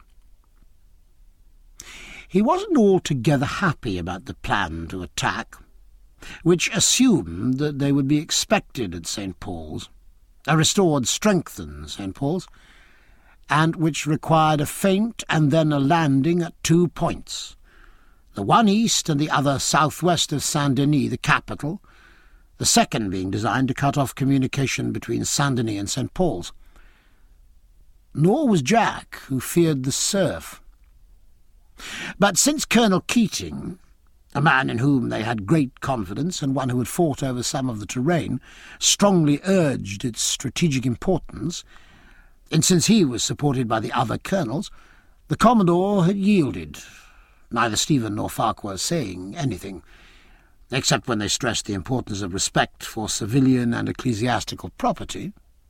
He wasn't altogether happy about the plan to attack, which assumed that they would be expected at St. Paul's, a restored, strengthened St. Paul's, and which required a feint and then a landing at 2 points, the one east and the other southwest of Saint-Denis, the capital, the second being designed to cut off communication between Saint-Denis and St. Paul's. Nor was Jack, who feared the surf. But since Colonel Keating, a man in whom they had great confidence and one who had fought over some of the terrain, strongly urged its strategic importance, and since he was supported by the other colonels, the Commodore had yielded, neither Stephen nor Farquhar saying anything, except when they stressed the importance of respect for civilian and ecclesiastical property.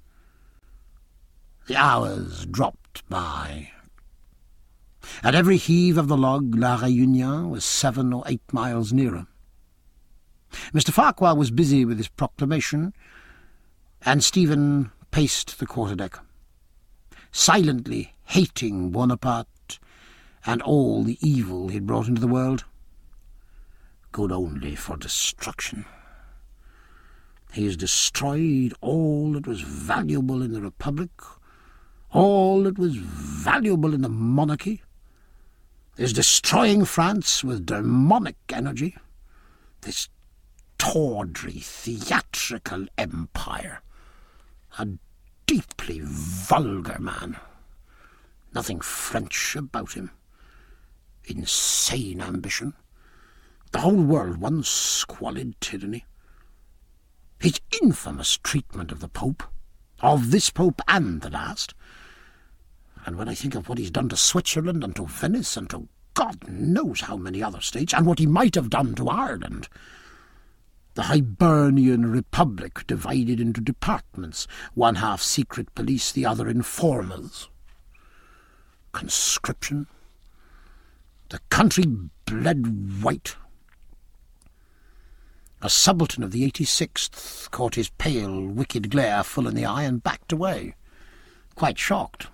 The hours dropped by. At every heave of the log, La Réunion was 7 or 8 miles nearer. Mr. Farquhar was busy with his proclamation, and Stephen paced the quarterdeck, silently hating Bonaparte and all the evil he'd brought into the world. Good only for destruction. He has destroyed all that was valuable in the Republic, all that was valuable in the monarchy, is destroying France with demonic energy, this tawdry, theatrical empire, a deeply vulgar man, nothing French about him, insane ambition, the whole world one squalid tyranny, his infamous treatment of the Pope, of this Pope and the last. And when I think of what he's done to Switzerland and to Venice and to God knows how many other states, and what he might have done to Ireland, the Hibernian Republic divided into departments, one half secret police, the other informers, conscription, the country bled white. A subaltern of the 86th caught his pale, wicked glare full in the eye and backed away, quite shocked.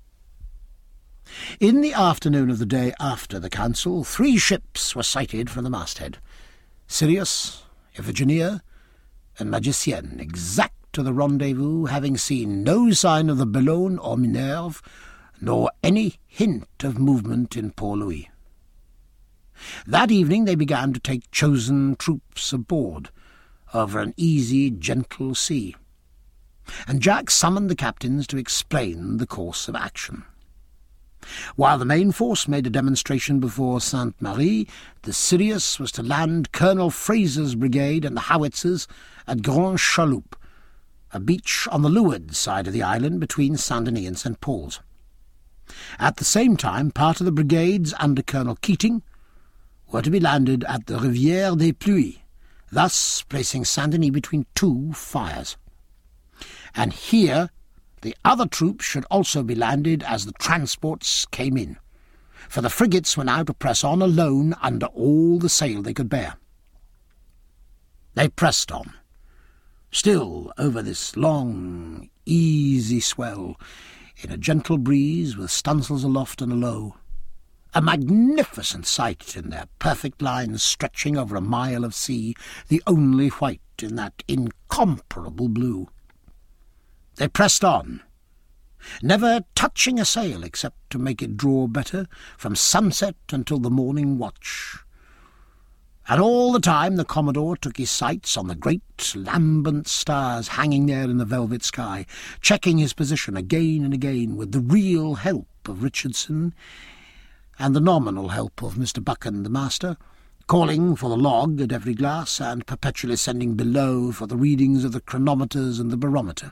In the afternoon of the day after the council, 3 ships were sighted from the masthead, Sirius, Iphigenia, and Magicienne, exact to the rendezvous, having seen no sign of the Bellone or Minerve, nor any hint of movement in Port-Louis. That evening they began to take chosen troops aboard, over an easy, gentle sea, and Jack summoned the captains to explain the course of action. While the main force made a demonstration before Sainte-Marie, the Sirius was to land Colonel Fraser's brigade and the howitzers at Grand Chaloupe, a beach on the leeward side of the island between Saint-Denis and St. Paul's. At the same time, part of the brigades under Colonel Keating were to be landed at the Rivière des Pluies, thus placing Saint-Denis between two fires. And here the other troops should also be landed as the transports came in, for the frigates were now to press on alone under all the sail they could bear. They pressed on, still over this long, easy swell, in a gentle breeze with stunsails aloft and alow, a magnificent sight in their perfect lines stretching over a mile of sea, the only white in that incomparable blue. They pressed on, never touching a sail except to make it draw better, from sunset until the morning watch. And all the time the Commodore took his sights on the great lambent stars hanging there in the velvet sky, checking his position again and again with the real help of Richardson and the nominal help of Mr. Buchan, the master, calling for the log at every glass and perpetually sending below for the readings of the chronometers and the barometer.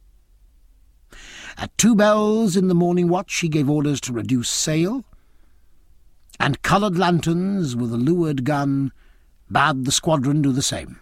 At 2 bells in the morning watch he gave orders to reduce sail, and coloured lanterns with a leeward gun bade the squadron do the same.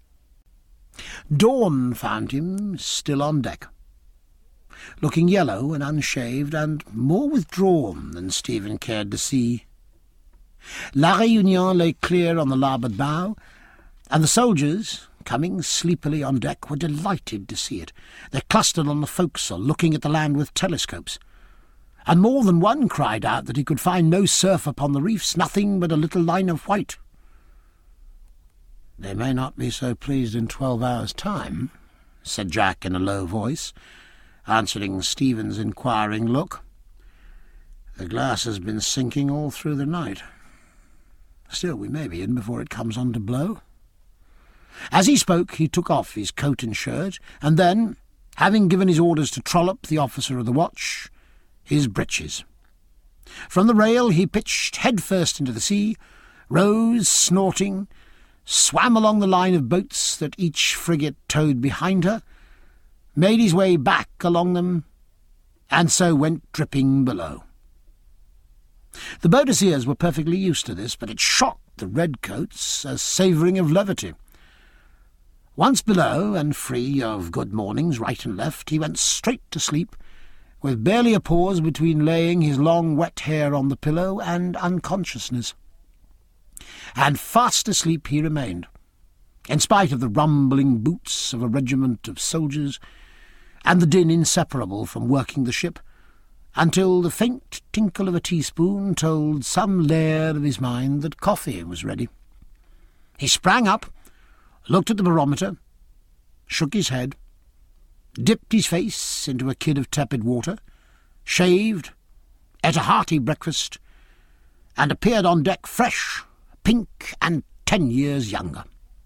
Dawn found him still on deck, looking yellow and unshaved and more withdrawn than Stephen cared to see. La Réunion lay clear on the larboard bow, and the soldiers, coming sleepily on deck, were delighted to see it. They clustered on the forecastle, looking at the land with telescopes, and more than one cried out that he could find no surf upon the reefs, nothing but a little line of white. "They may not be so pleased in 12 hours' time," said Jack in a low voice, answering Stephen's inquiring look. "The glass has been sinking all through the night. Still, we may be in before it comes on to blow." As he spoke, he took off his coat and shirt, and then, having given his orders to Trollope, the officer of the watch, his breeches. From the rail he pitched head-first into the sea, rose snorting, swam along the line of boats that each frigate towed behind her, made his way back along them, and so went dripping below. The Boadicers were perfectly used to this, but it shocked the redcoats as savouring of levity. Once below, and free of good mornings right and left, he went straight to sleep, with barely a pause between laying his long wet hair on the pillow and unconsciousness. And fast asleep he remained, in spite of the rumbling boots of a regiment of soldiers, and the din inseparable from working the ship, until the faint tinkle of a teaspoon told some lair of his mind that coffee was ready. He sprang up, looked at the barometer, shook his head, dipped his face into a kid of tepid water, shaved, ate a hearty breakfast, and appeared on deck fresh, pink, and 10 years younger.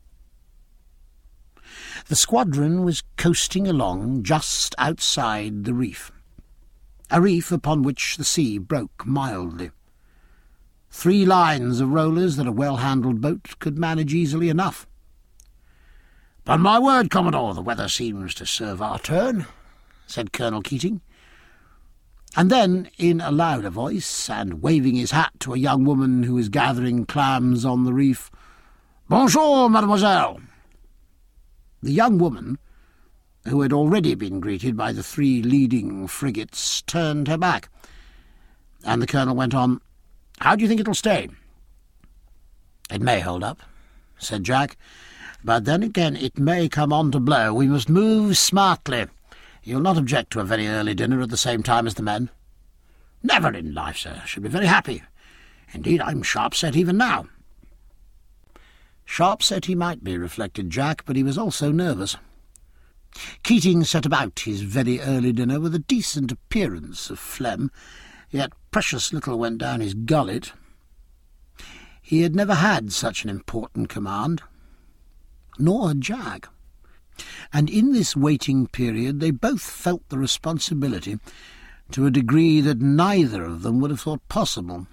The squadron was coasting along just outside the reef, a reef upon which the sea broke mildly. 3 lines of rollers that a well-handled boat could manage easily enough. "Upon my word, Commodore, the weather seems to serve our turn," said Colonel Keating. And then, in a louder voice, and waving his hat to a young woman who was gathering clams on the reef, "Bonjour, mademoiselle." The young woman, who had already been greeted by the 3 leading frigates, turned her back, and the colonel went on, "How do you think it'll stay?" "It may hold up," said Jack, "but then again it may come on to blow. We must move smartly. You'll not object to a very early dinner at the same time as the men?" "Never in life, sir. Should be very happy. Indeed, I'm sharp-set even now." Sharp-set he might be, reflected Jack, but he was also nervous. Keating set about his very early dinner with a decent appearance of phlegm, yet precious little went down his gullet. He had never had such an important command, nor had Jack, and in this waiting period they both felt the responsibility to a degree that neither of them would have thought possible.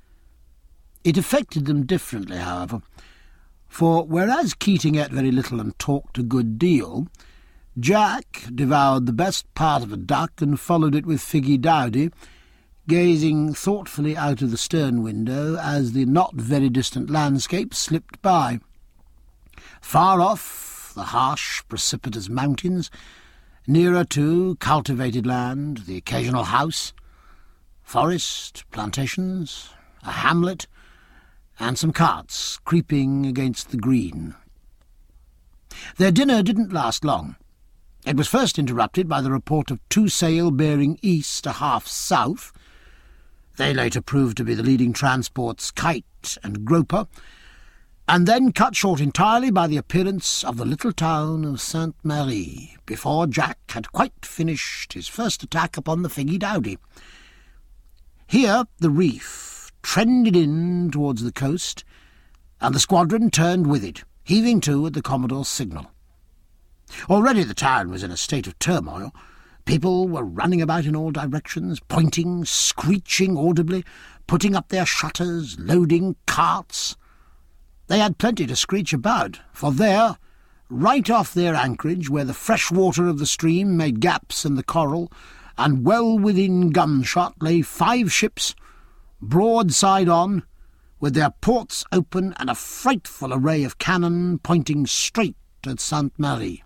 It affected them differently, however, for whereas Keating ate very little and talked a good deal, Jack devoured the best part of a duck and followed it with Figgy Dowdy, gazing thoughtfully out of the stern window as the not-very-distant landscape slipped by. Far off, the harsh, precipitous mountains, nearer to, cultivated land, the occasional house, forest, plantations, a hamlet, and some carts creeping against the green. Their dinner didn't last long. It was first interrupted by the report of 2 sail bearing east a half south. They later proved to be the leading transports Kite and Groper, and then cut short entirely by the appearance of the little town of Sainte-Marie, before Jack had quite finished his first attack upon the Figgy Dowdy. Here the reef trended in towards the coast, and the squadron turned with it, heaving to at the Commodore's signal. Already the town was in a state of turmoil. People were running about in all directions, pointing, screeching audibly, putting up their shutters, loading carts. They had plenty to screech about, for there, right off their anchorage, where the fresh water of the stream made gaps in the coral, and well within gunshot, lay 5 ships, broadside on, with their ports open and a frightful array of cannon pointing straight at Sainte-Marie.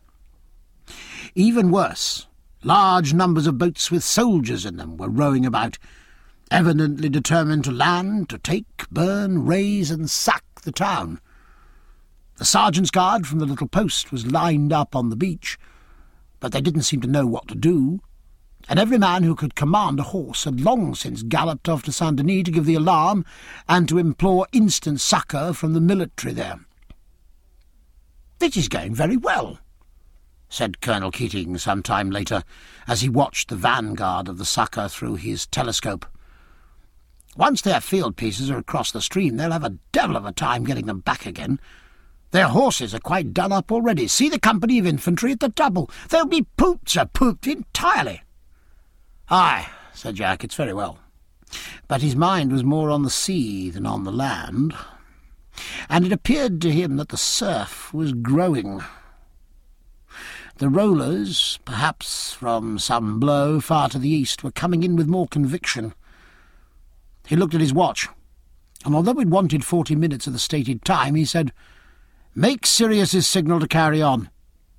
Even worse, large numbers of boats with soldiers in them were rowing about, evidently determined to land, to take, burn, raze, and sack the town. The sergeant's guard from the little post was lined up on the beach, but they didn't seem to know what to do, and every man who could command a horse had long since galloped off to Saint-Denis to give the alarm and to implore instant succour from the military there. "This is going very well," said Colonel Keating some time later, as he watched the vanguard of the succour through his telescope. "Once their field pieces are across the stream, they'll have a devil of a time getting them back again. Their horses are quite done up already. See the company of infantry at the double. They'll be pooped entirely." "Aye," said Jack, "it's very well." But his mind was more on the sea than on the land, and it appeared to him that the surf was growing. The rollers, perhaps from some blow far to the east, were coming in with more conviction. He looked at his watch, and although he'd wanted 40 minutes of the stated time, he said, "Make Sirius's signal to carry on."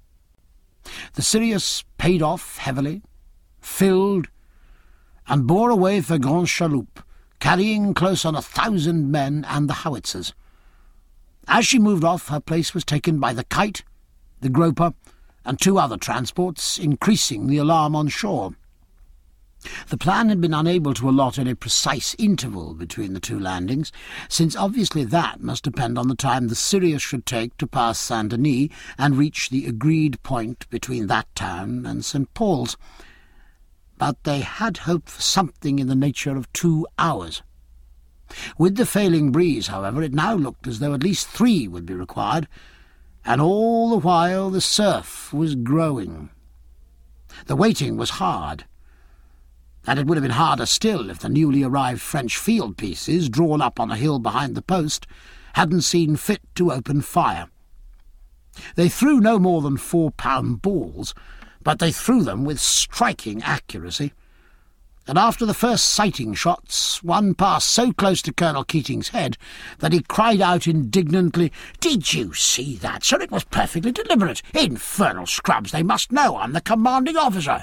The Sirius paid off heavily, filled, and bore away for Grand Chaloupe, carrying close on 1,000 men and the howitzers. As she moved off, her place was taken by the Kite, the Groper, and 2 other transports, increasing the alarm on shore. The plan had been unable to allot any precise interval between the 2 landings, since obviously that must depend on the time the Sirius should take to pass Saint-Denis and reach the agreed point between that town and St. Paul's. But they had hoped for something in the nature of 2 hours. With the failing breeze, however, it now looked as though at least 3 would be required, and all the while the surf was growing. The waiting was hard, and it would have been harder still if the newly arrived French field pieces, drawn up on a hill behind the post, hadn't seen fit to open fire. They threw no more than 4-pound balls, but they threw them with striking accuracy, and after the first sighting shots, one passed so close to Colonel Keating's head that he cried out indignantly, "Did you see that, sir? It was perfectly deliberate. Infernal scrubs, they must know I'm the commanding officer."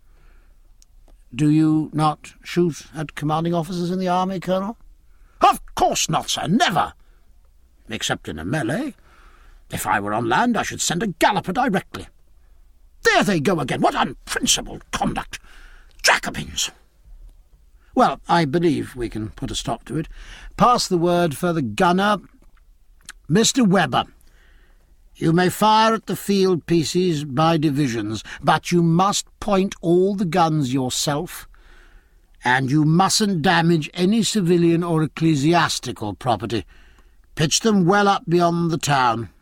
"Do you not shoot at commanding officers in the army, Colonel?" "Of course not, sir, never. Except in a melee. If I were on land, I should send a galloper directly. There they go again. What unprincipled conduct! Jacobins!" "Well, I believe we can put a stop to it. Pass the word for the gunner. Mr. Webber, you may fire at the field pieces by divisions, but you must point all the guns yourself, and you mustn't damage any civilian or ecclesiastical property. Pitch them well up beyond the town."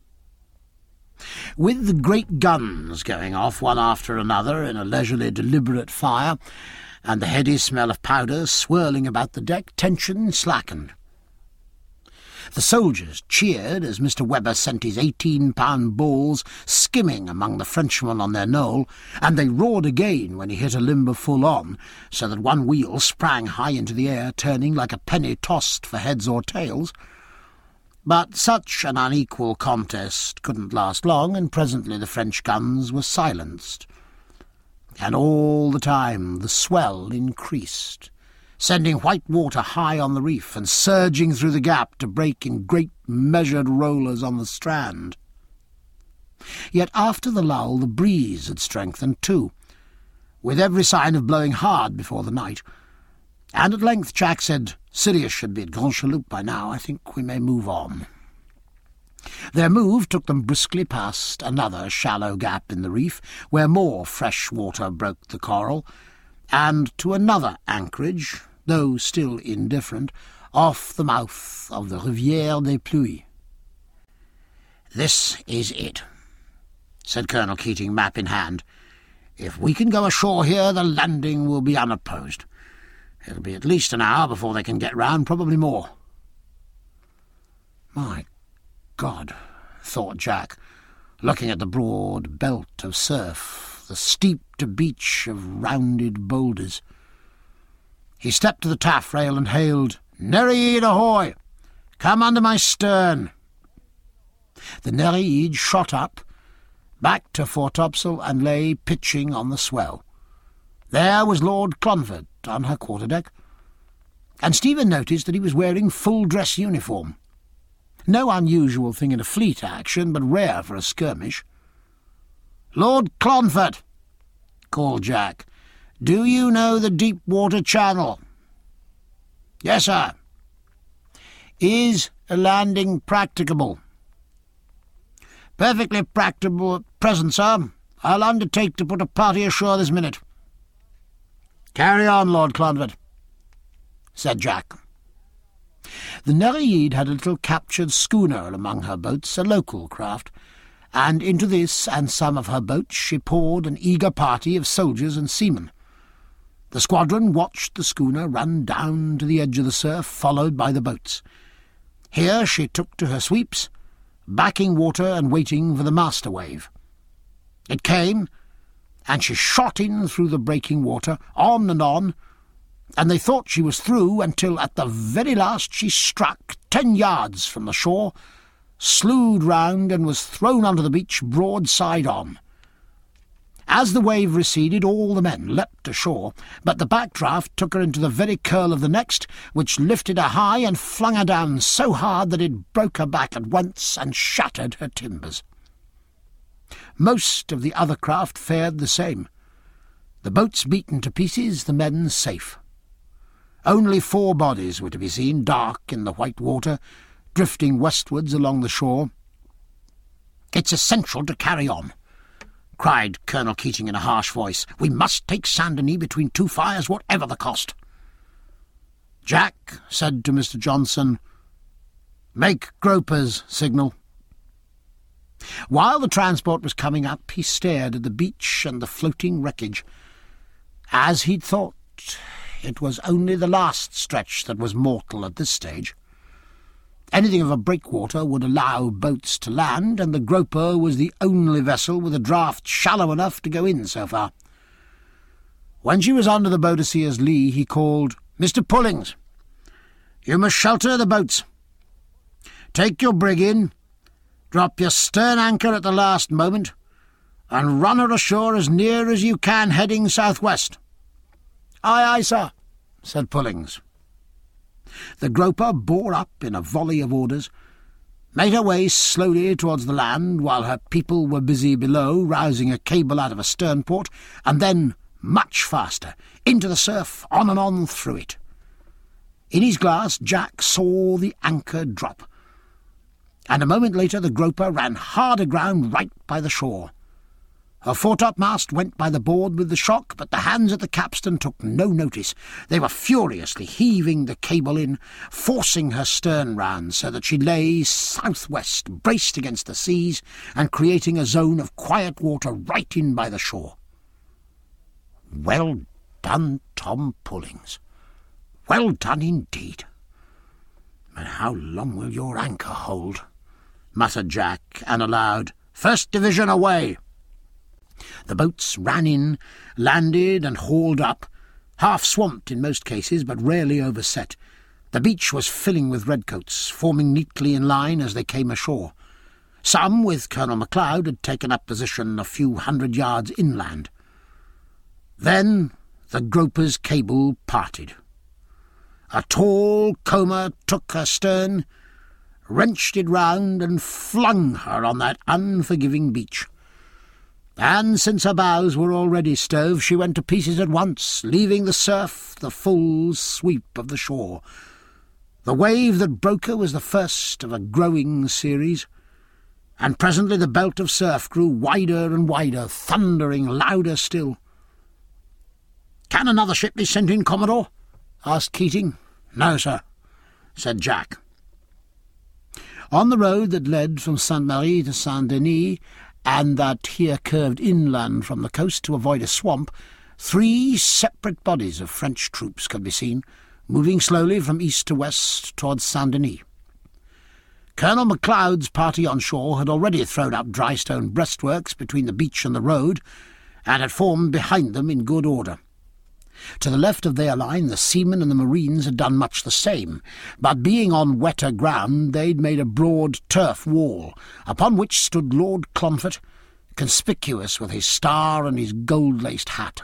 With the great guns going off one after another in a leisurely, deliberate fire, and the heady smell of powder swirling about the deck, tension slackened. The soldiers cheered as Mr. Webber sent his 18-pound balls skimming among the Frenchmen on their knoll, and they roared again when he hit a limber full on, so that one wheel sprang high into the air, turning like a penny tossed for heads or tails. But such an unequal contest couldn't last long, and presently the French guns were silenced. And all the time the swell increased, sending white water high on the reef and surging through the gap to break in great measured rollers on the strand. Yet after the lull the breeze had strengthened too, with every sign of blowing hard before the night, and at length Jack said, "Sirius should be at Grand Chaloupe by now. I think we may move on." Their move took them briskly past another shallow gap in the reef, where more fresh water broke the coral, and to another anchorage, though still indifferent, off the mouth of the Rivière des Pluies. "This is it," said Colonel Keating, map in hand. "If we can go ashore here, the landing will be unopposed. It'll be at least an hour before they can get round, probably more." "My God," thought Jack, looking at the broad belt of surf, the steep-to beach of rounded boulders. He stepped to the taffrail and hailed, "Nereid ahoy! Come under my stern!" The Nereid shot up, back to foretopsail, and lay pitching on the swell. There was Lord Clonfert on her quarterdeck, and Stephen noticed that he was wearing full-dress uniform. No unusual thing in a fleet action, but rare for a skirmish. "Lord Clonfert," called Jack, "do you know the Deep-Water Channel?" "Yes, sir." "Is a landing practicable?" "Perfectly practicable at present, sir. I'll undertake to put a party ashore this minute." "Carry on, Lord Clonfert," said Jack. The Nereid had a little captured schooner among her boats, a local craft, and into this and some of her boats she poured an eager party of soldiers and seamen. The squadron watched the schooner run down to the edge of the surf, followed by the boats. Here she took to her sweeps, backing water and waiting for the master wave. It came, and she shot in through the breaking water, on, and they thought she was through until at the very last she struck 10 yards from the shore, slewed round, and was thrown onto the beach broadside on. As the wave receded, all the men leapt ashore, but the backdraft took her into the very curl of the next, which lifted her high and flung her down so hard that it broke her back at once and shattered her timbers. Most of the other craft fared the same. The boats beaten to pieces, the men safe. Only 4 bodies were to be seen, dark in the white water, drifting westwards along the shore. "It's essential to carry on," cried Colonel Keating in a harsh voice. "We must take Saint Denis between 2 fires, whatever the cost." Jack said to Mr. Johnson, "Make Groper's signal." While the transport was coming up, he stared at the beach and the floating wreckage. As he'd thought, it was only the last stretch that was mortal at this stage. Anything of a breakwater would allow boats to land, and the Groper was the only vessel with a draught shallow enough to go in so far. When she was under the Boadicea's lee, he called, "Mr. Pullings, you must shelter the boats. Take your brig in, drop your stern anchor at the last moment, and run her ashore as near as you can, heading southwest." "Aye, aye, sir," said Pullings. The Groper bore up in a volley of orders, made her way slowly towards the land while her people were busy below rousing a cable out of a sternport, and then much faster, into the surf, on and on through it. In his glass Jack saw the anchor drop, and a moment later the Groper ran hard aground right by the shore. Her foretopmast went by the board with the shock, but the hands at the capstan took no notice. They were furiously heaving the cable in, forcing her stern round so that she lay southwest, braced against the seas, and creating a zone of quiet water right in by the shore. "Well done, Tom Pullings. Well done indeed. But how long will your anchor hold? Muttered Jack, and aloud, First Division away! The boats ran in, landed and hauled up, half swamped in most cases, but rarely overset. The beach was filling with redcoats, forming neatly in line as they came ashore. Some, with Colonel MacLeod, had taken up position a few 100 yards inland. Then the Groper's cable parted. A tall comber took her stern, wrenched it round, and flung her on that unforgiving beach. And since her bows were already stove, she went to pieces at once, leaving the surf the full sweep of the shore. The wave that broke her was the first of a growing series, and presently the belt of surf grew wider and wider, thundering louder still. "Can another ship be sent in, Commodore?" asked Keating. "No, sir," said Jack. On the road that led from Sainte-Marie to Saint-Denis, and that here curved inland from the coast to avoid a swamp, 3 separate bodies of French troops could be seen, moving slowly from east to west towards Saint-Denis. Colonel MacLeod's party on shore had already thrown up dry stone breastworks between the beach and the road, and had formed behind them in good order. To the left of their line the seamen and the marines had done much the same, but being on wetter ground they'd made a broad turf wall, upon which stood Lord Clonfert, conspicuous with his star and his gold-laced hat.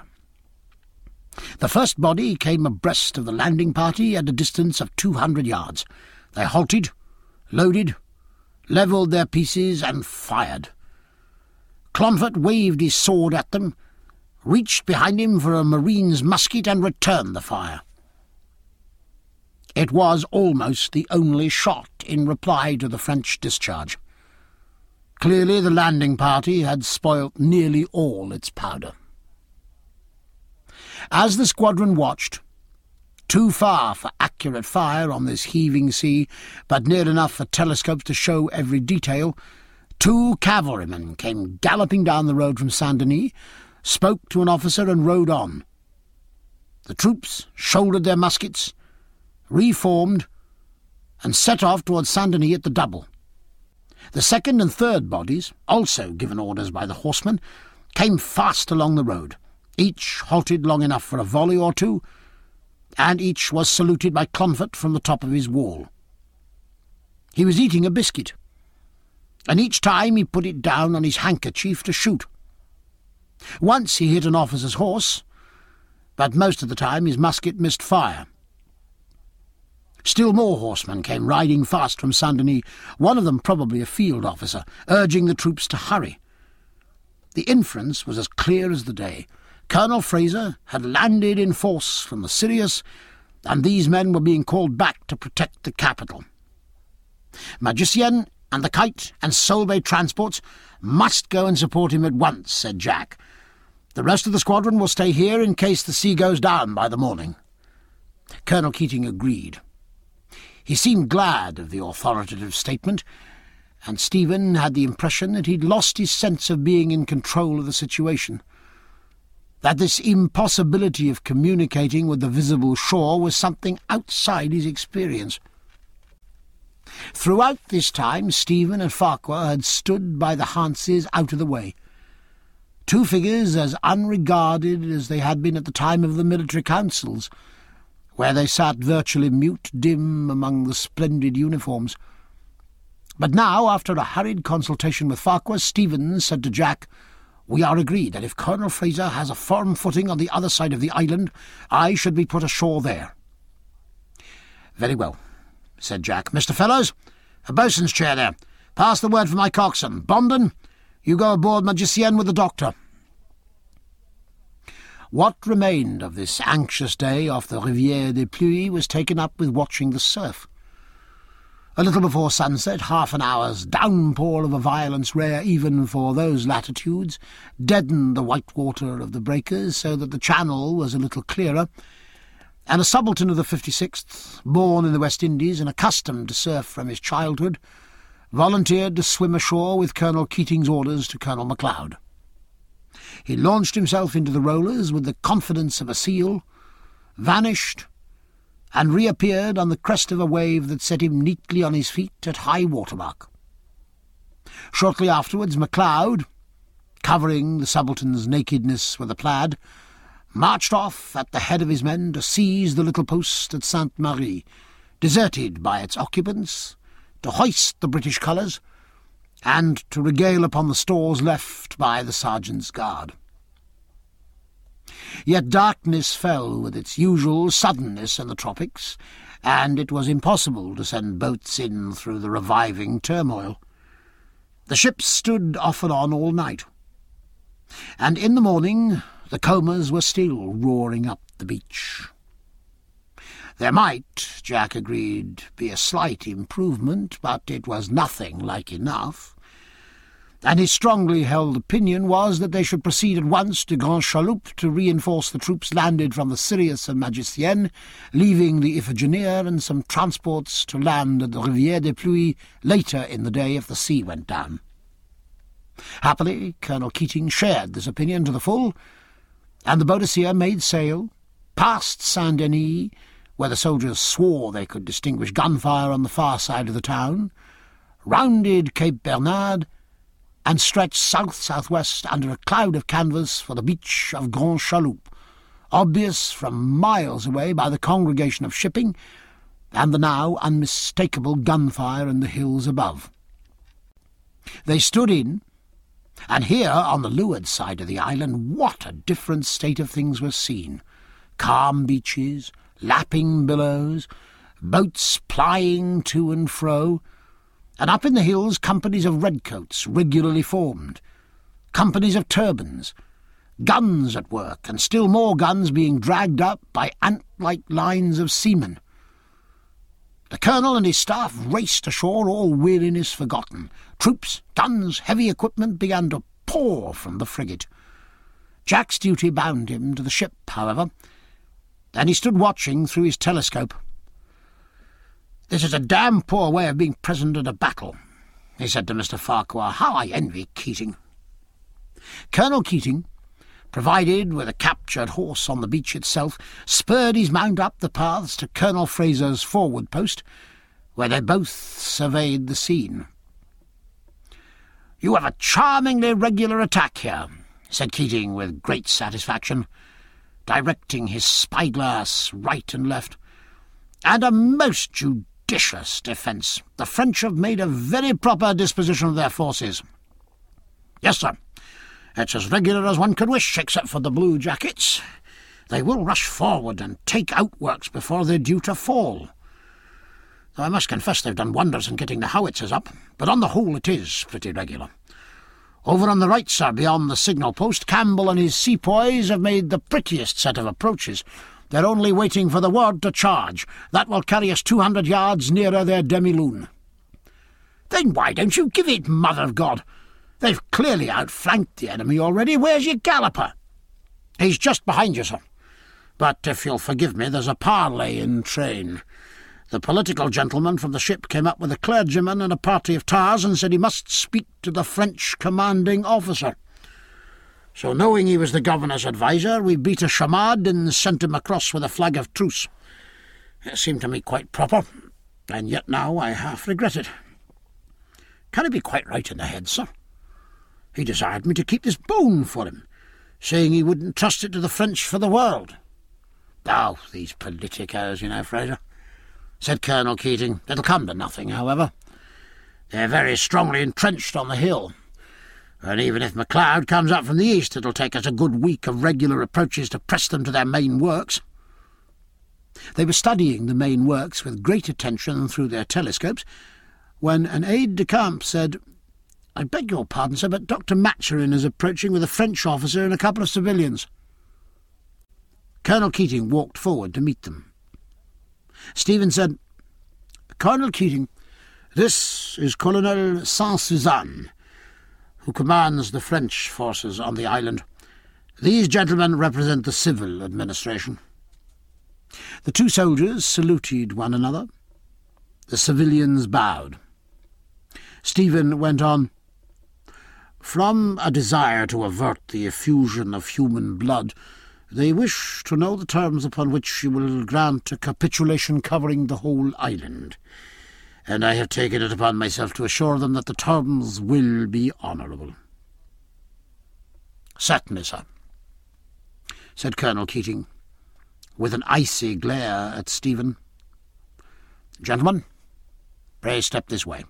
The first body came abreast of the landing party at a distance of 200 yards. They halted, loaded, levelled their pieces, and fired. Clonfert waved his sword at them, reached behind him for a marine's musket, and returned the fire. It was almost the only shot in reply to the French discharge. Clearly the landing party had spoilt nearly all its powder. As the squadron watched, too far for accurate fire on this heaving sea, but near enough for telescopes to show every detail, 2 cavalrymen came galloping down the road from Saint-Denis, spoke to an officer, and rode on. The troops shouldered their muskets, reformed, and set off towards Saint-Denis at the double. The second and third bodies, also given orders by the horsemen, came fast along the road. Each halted long enough for a volley or two, and each was saluted by Clonfert from the top of his wall. He was eating a biscuit, and each time he put it down on his handkerchief to shoot. Once he hit an officer's horse, but most of the time his musket missed fire. Still more horsemen came riding fast from Saint-Denis, one of them probably a field officer, urging the troops to hurry. The inference was as clear as the day. Colonel Fraser had landed in force from the Sirius, and these men were being called back to protect the capital. Magicienne and the Kite and Solebay transports must go and support him at once, said Jack. The rest of the squadron will stay here in case the sea goes down by the morning. Colonel Keating agreed. He seemed glad of the authoritative statement, and Stephen had the impression that he'd lost his sense of being in control of the situation, that this impossibility of communicating with the visible shore was something outside his experience. Throughout this time Stephen and Farquhar had stood by the Hanses out of the way, 2 figures as unregarded as they had been at the time of the military councils, where they sat virtually mute, dim among the splendid uniforms. But now, after a hurried consultation with Farquhar, Stephen said to Jack, "We are agreed that if Colonel Fraser has a firm footing on the other side of the island, I should be put ashore there." "Very well," said Jack. "Mr. Fellows, a boatswain's chair there. Pass the word for my coxswain. Bondon, you go aboard Magicienne with the doctor." What remained of this anxious day off the Rivière des Pluies was taken up with watching the surf. A little before sunset, half an hour's downpour of a violence rare even for those latitudes deadened the white water of the breakers so that the channel was a little clearer, and a subaltern of the 56th, born in the West Indies and accustomed to surf from his childhood, volunteered to swim ashore with Colonel Keating's orders to Colonel MacLeod. He launched himself into the rollers with the confidence of a seal, vanished, and reappeared on the crest of a wave that set him neatly on his feet at high water mark. Shortly afterwards, MacLeod, covering the subaltern's nakedness with a plaid, marched off at the head of his men to seize the little post at Sainte-Marie, deserted by its occupants, to hoist the British colours, and to regale upon the stores left by the sergeant's guard. Yet darkness fell with its usual suddenness in the tropics, and it was impossible to send boats in through the reviving turmoil. The ships stood off and on all night, and in the morning the combers were still roaring up the beach. There might, Jack agreed, be a slight improvement, but it was nothing like enough, and his strongly held opinion was that they should proceed at once to Grand Chaloupe to reinforce the troops landed from the Sirius and Magicienne, leaving the Iphigénie and some transports to land at the Rivière des Pluies later in the day if the sea went down. Happily, Colonel Keating shared this opinion to the full, and the Boadicea made sail, past Saint-Denis, where the soldiers swore they could distinguish gunfire on the far side of the town, rounded Cape Bernard, and stretched south-southwest under a cloud of canvas for the beach of Grand Chaloupe, obvious from miles away by the congregation of shipping and the now unmistakable gunfire in the hills above. They stood in, and here, on the leeward side of the island, what a different state of things was seen. Calm beaches, lapping billows, boats plying to and fro, and up in the hills companies of redcoats regularly formed, companies of turbans, guns at work, and still more guns being dragged up by ant-like lines of seamen. The colonel and his staff raced ashore, all weariness forgotten. Troops, guns, heavy equipment began to pour from the frigate. Jack's duty bound him to the ship, however, and he stood watching through his telescope. "This is a damn poor way of being present at a battle," he said to Mr. Farquhar. "How I envy Keating." Colonel Keating, provided with a captured horse on the beach itself, spurred his mount up the paths to Colonel Fraser's forward post, where they both surveyed the scene. "You have a charmingly regular attack here," said Keating with great satisfaction, directing his spyglass right and left, "and a most judicious defence. The French have made a very proper disposition of their forces." "Yes, sir. It's as regular as one could wish, except for the blue jackets. They will rush forward and take outworks before they're due to fall. Though I must confess they've done wonders in getting the howitzers up, but on the whole it is pretty regular. Over on the right, sir, beyond the signal post, Campbell and his sepoys have made the prettiest set of approaches. They're only waiting for the word to charge. That will carry us 200 yards nearer their demi-lune." "Then why don't you give it, Mother of God? They've clearly outflanked the enemy already. Where's your galloper?" "He's just behind you, sir. But if you'll forgive me, there's a parley in train. The political gentleman from the ship came up with a clergyman and a party of tars and said he must speak to the French commanding officer. So, knowing he was the governor's adviser, we beat a chamade and sent him across with a flag of truce. It seemed to me quite proper, and yet now I half regret it. Can he be quite right in the head, sir? He desired me to keep this bone for him, saying he wouldn't trust it to the French for the world." "Oh, these politicos, you know, Fraser," said Colonel Keating. "It'll come to nothing, however. They're very strongly entrenched on the hill, and even if MacLeod comes up from the east, it'll take us a good week of regular approaches to press them to their main works." They were studying the main works with great attention through their telescopes, when an aide-de-camp said, "I beg your pardon, sir, but Dr. Maturin is approaching with a French officer and a couple of civilians." Colonel Keating walked forward to meet them. Stephen said, "Colonel Keating, this is Colonel Saint-Suzanne, who commands the French forces on the island. These gentlemen represent the civil administration." The two soldiers saluted one another. The civilians bowed. Stephen went on, From a desire to avert the effusion of human blood, they wish to know the terms upon which you will grant a capitulation covering the whole island, and I have taken it upon myself to assure them that the terms will be honourable." "Certainly, sir," said Colonel Keating, with an icy glare at Stephen. "Gentlemen, pray step this way."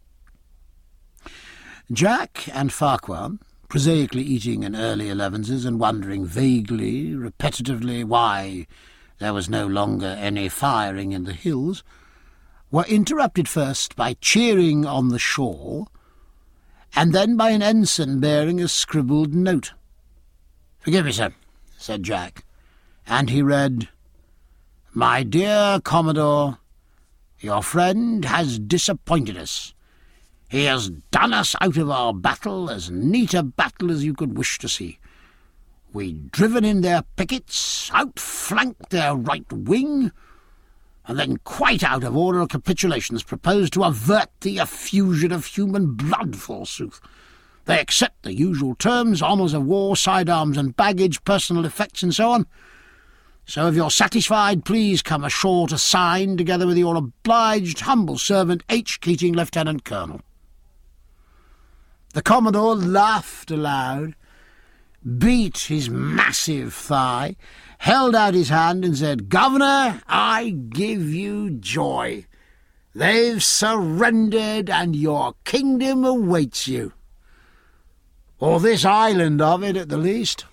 Jack and Farquhar, prosaically eating an early elevenses and wondering vaguely, repetitively, why there was no longer any firing in the hills, were interrupted first by cheering on the shore, and then by an ensign bearing a scribbled note. "Forgive me, sir," said Jack, and he read, "My dear Commodore, your friend has disappointed us. He has done us out of our battle, as neat a battle as you could wish to see. We'd driven in their pickets, outflanked their right wing, and then, quite out of order of capitulations, proposed to avert the effusion of human blood, forsooth. They accept the usual terms, honours of war, sidearms and baggage, personal effects, and so on. So if you're satisfied, please come ashore to sign, together with your obliged humble servant, H. Keating, Lieutenant Colonel." The Commodore laughed aloud, beat his massive thigh, held out his hand and said, "Governor, I give you joy. They've surrendered and your kingdom awaits you. Or this island of it, at the least."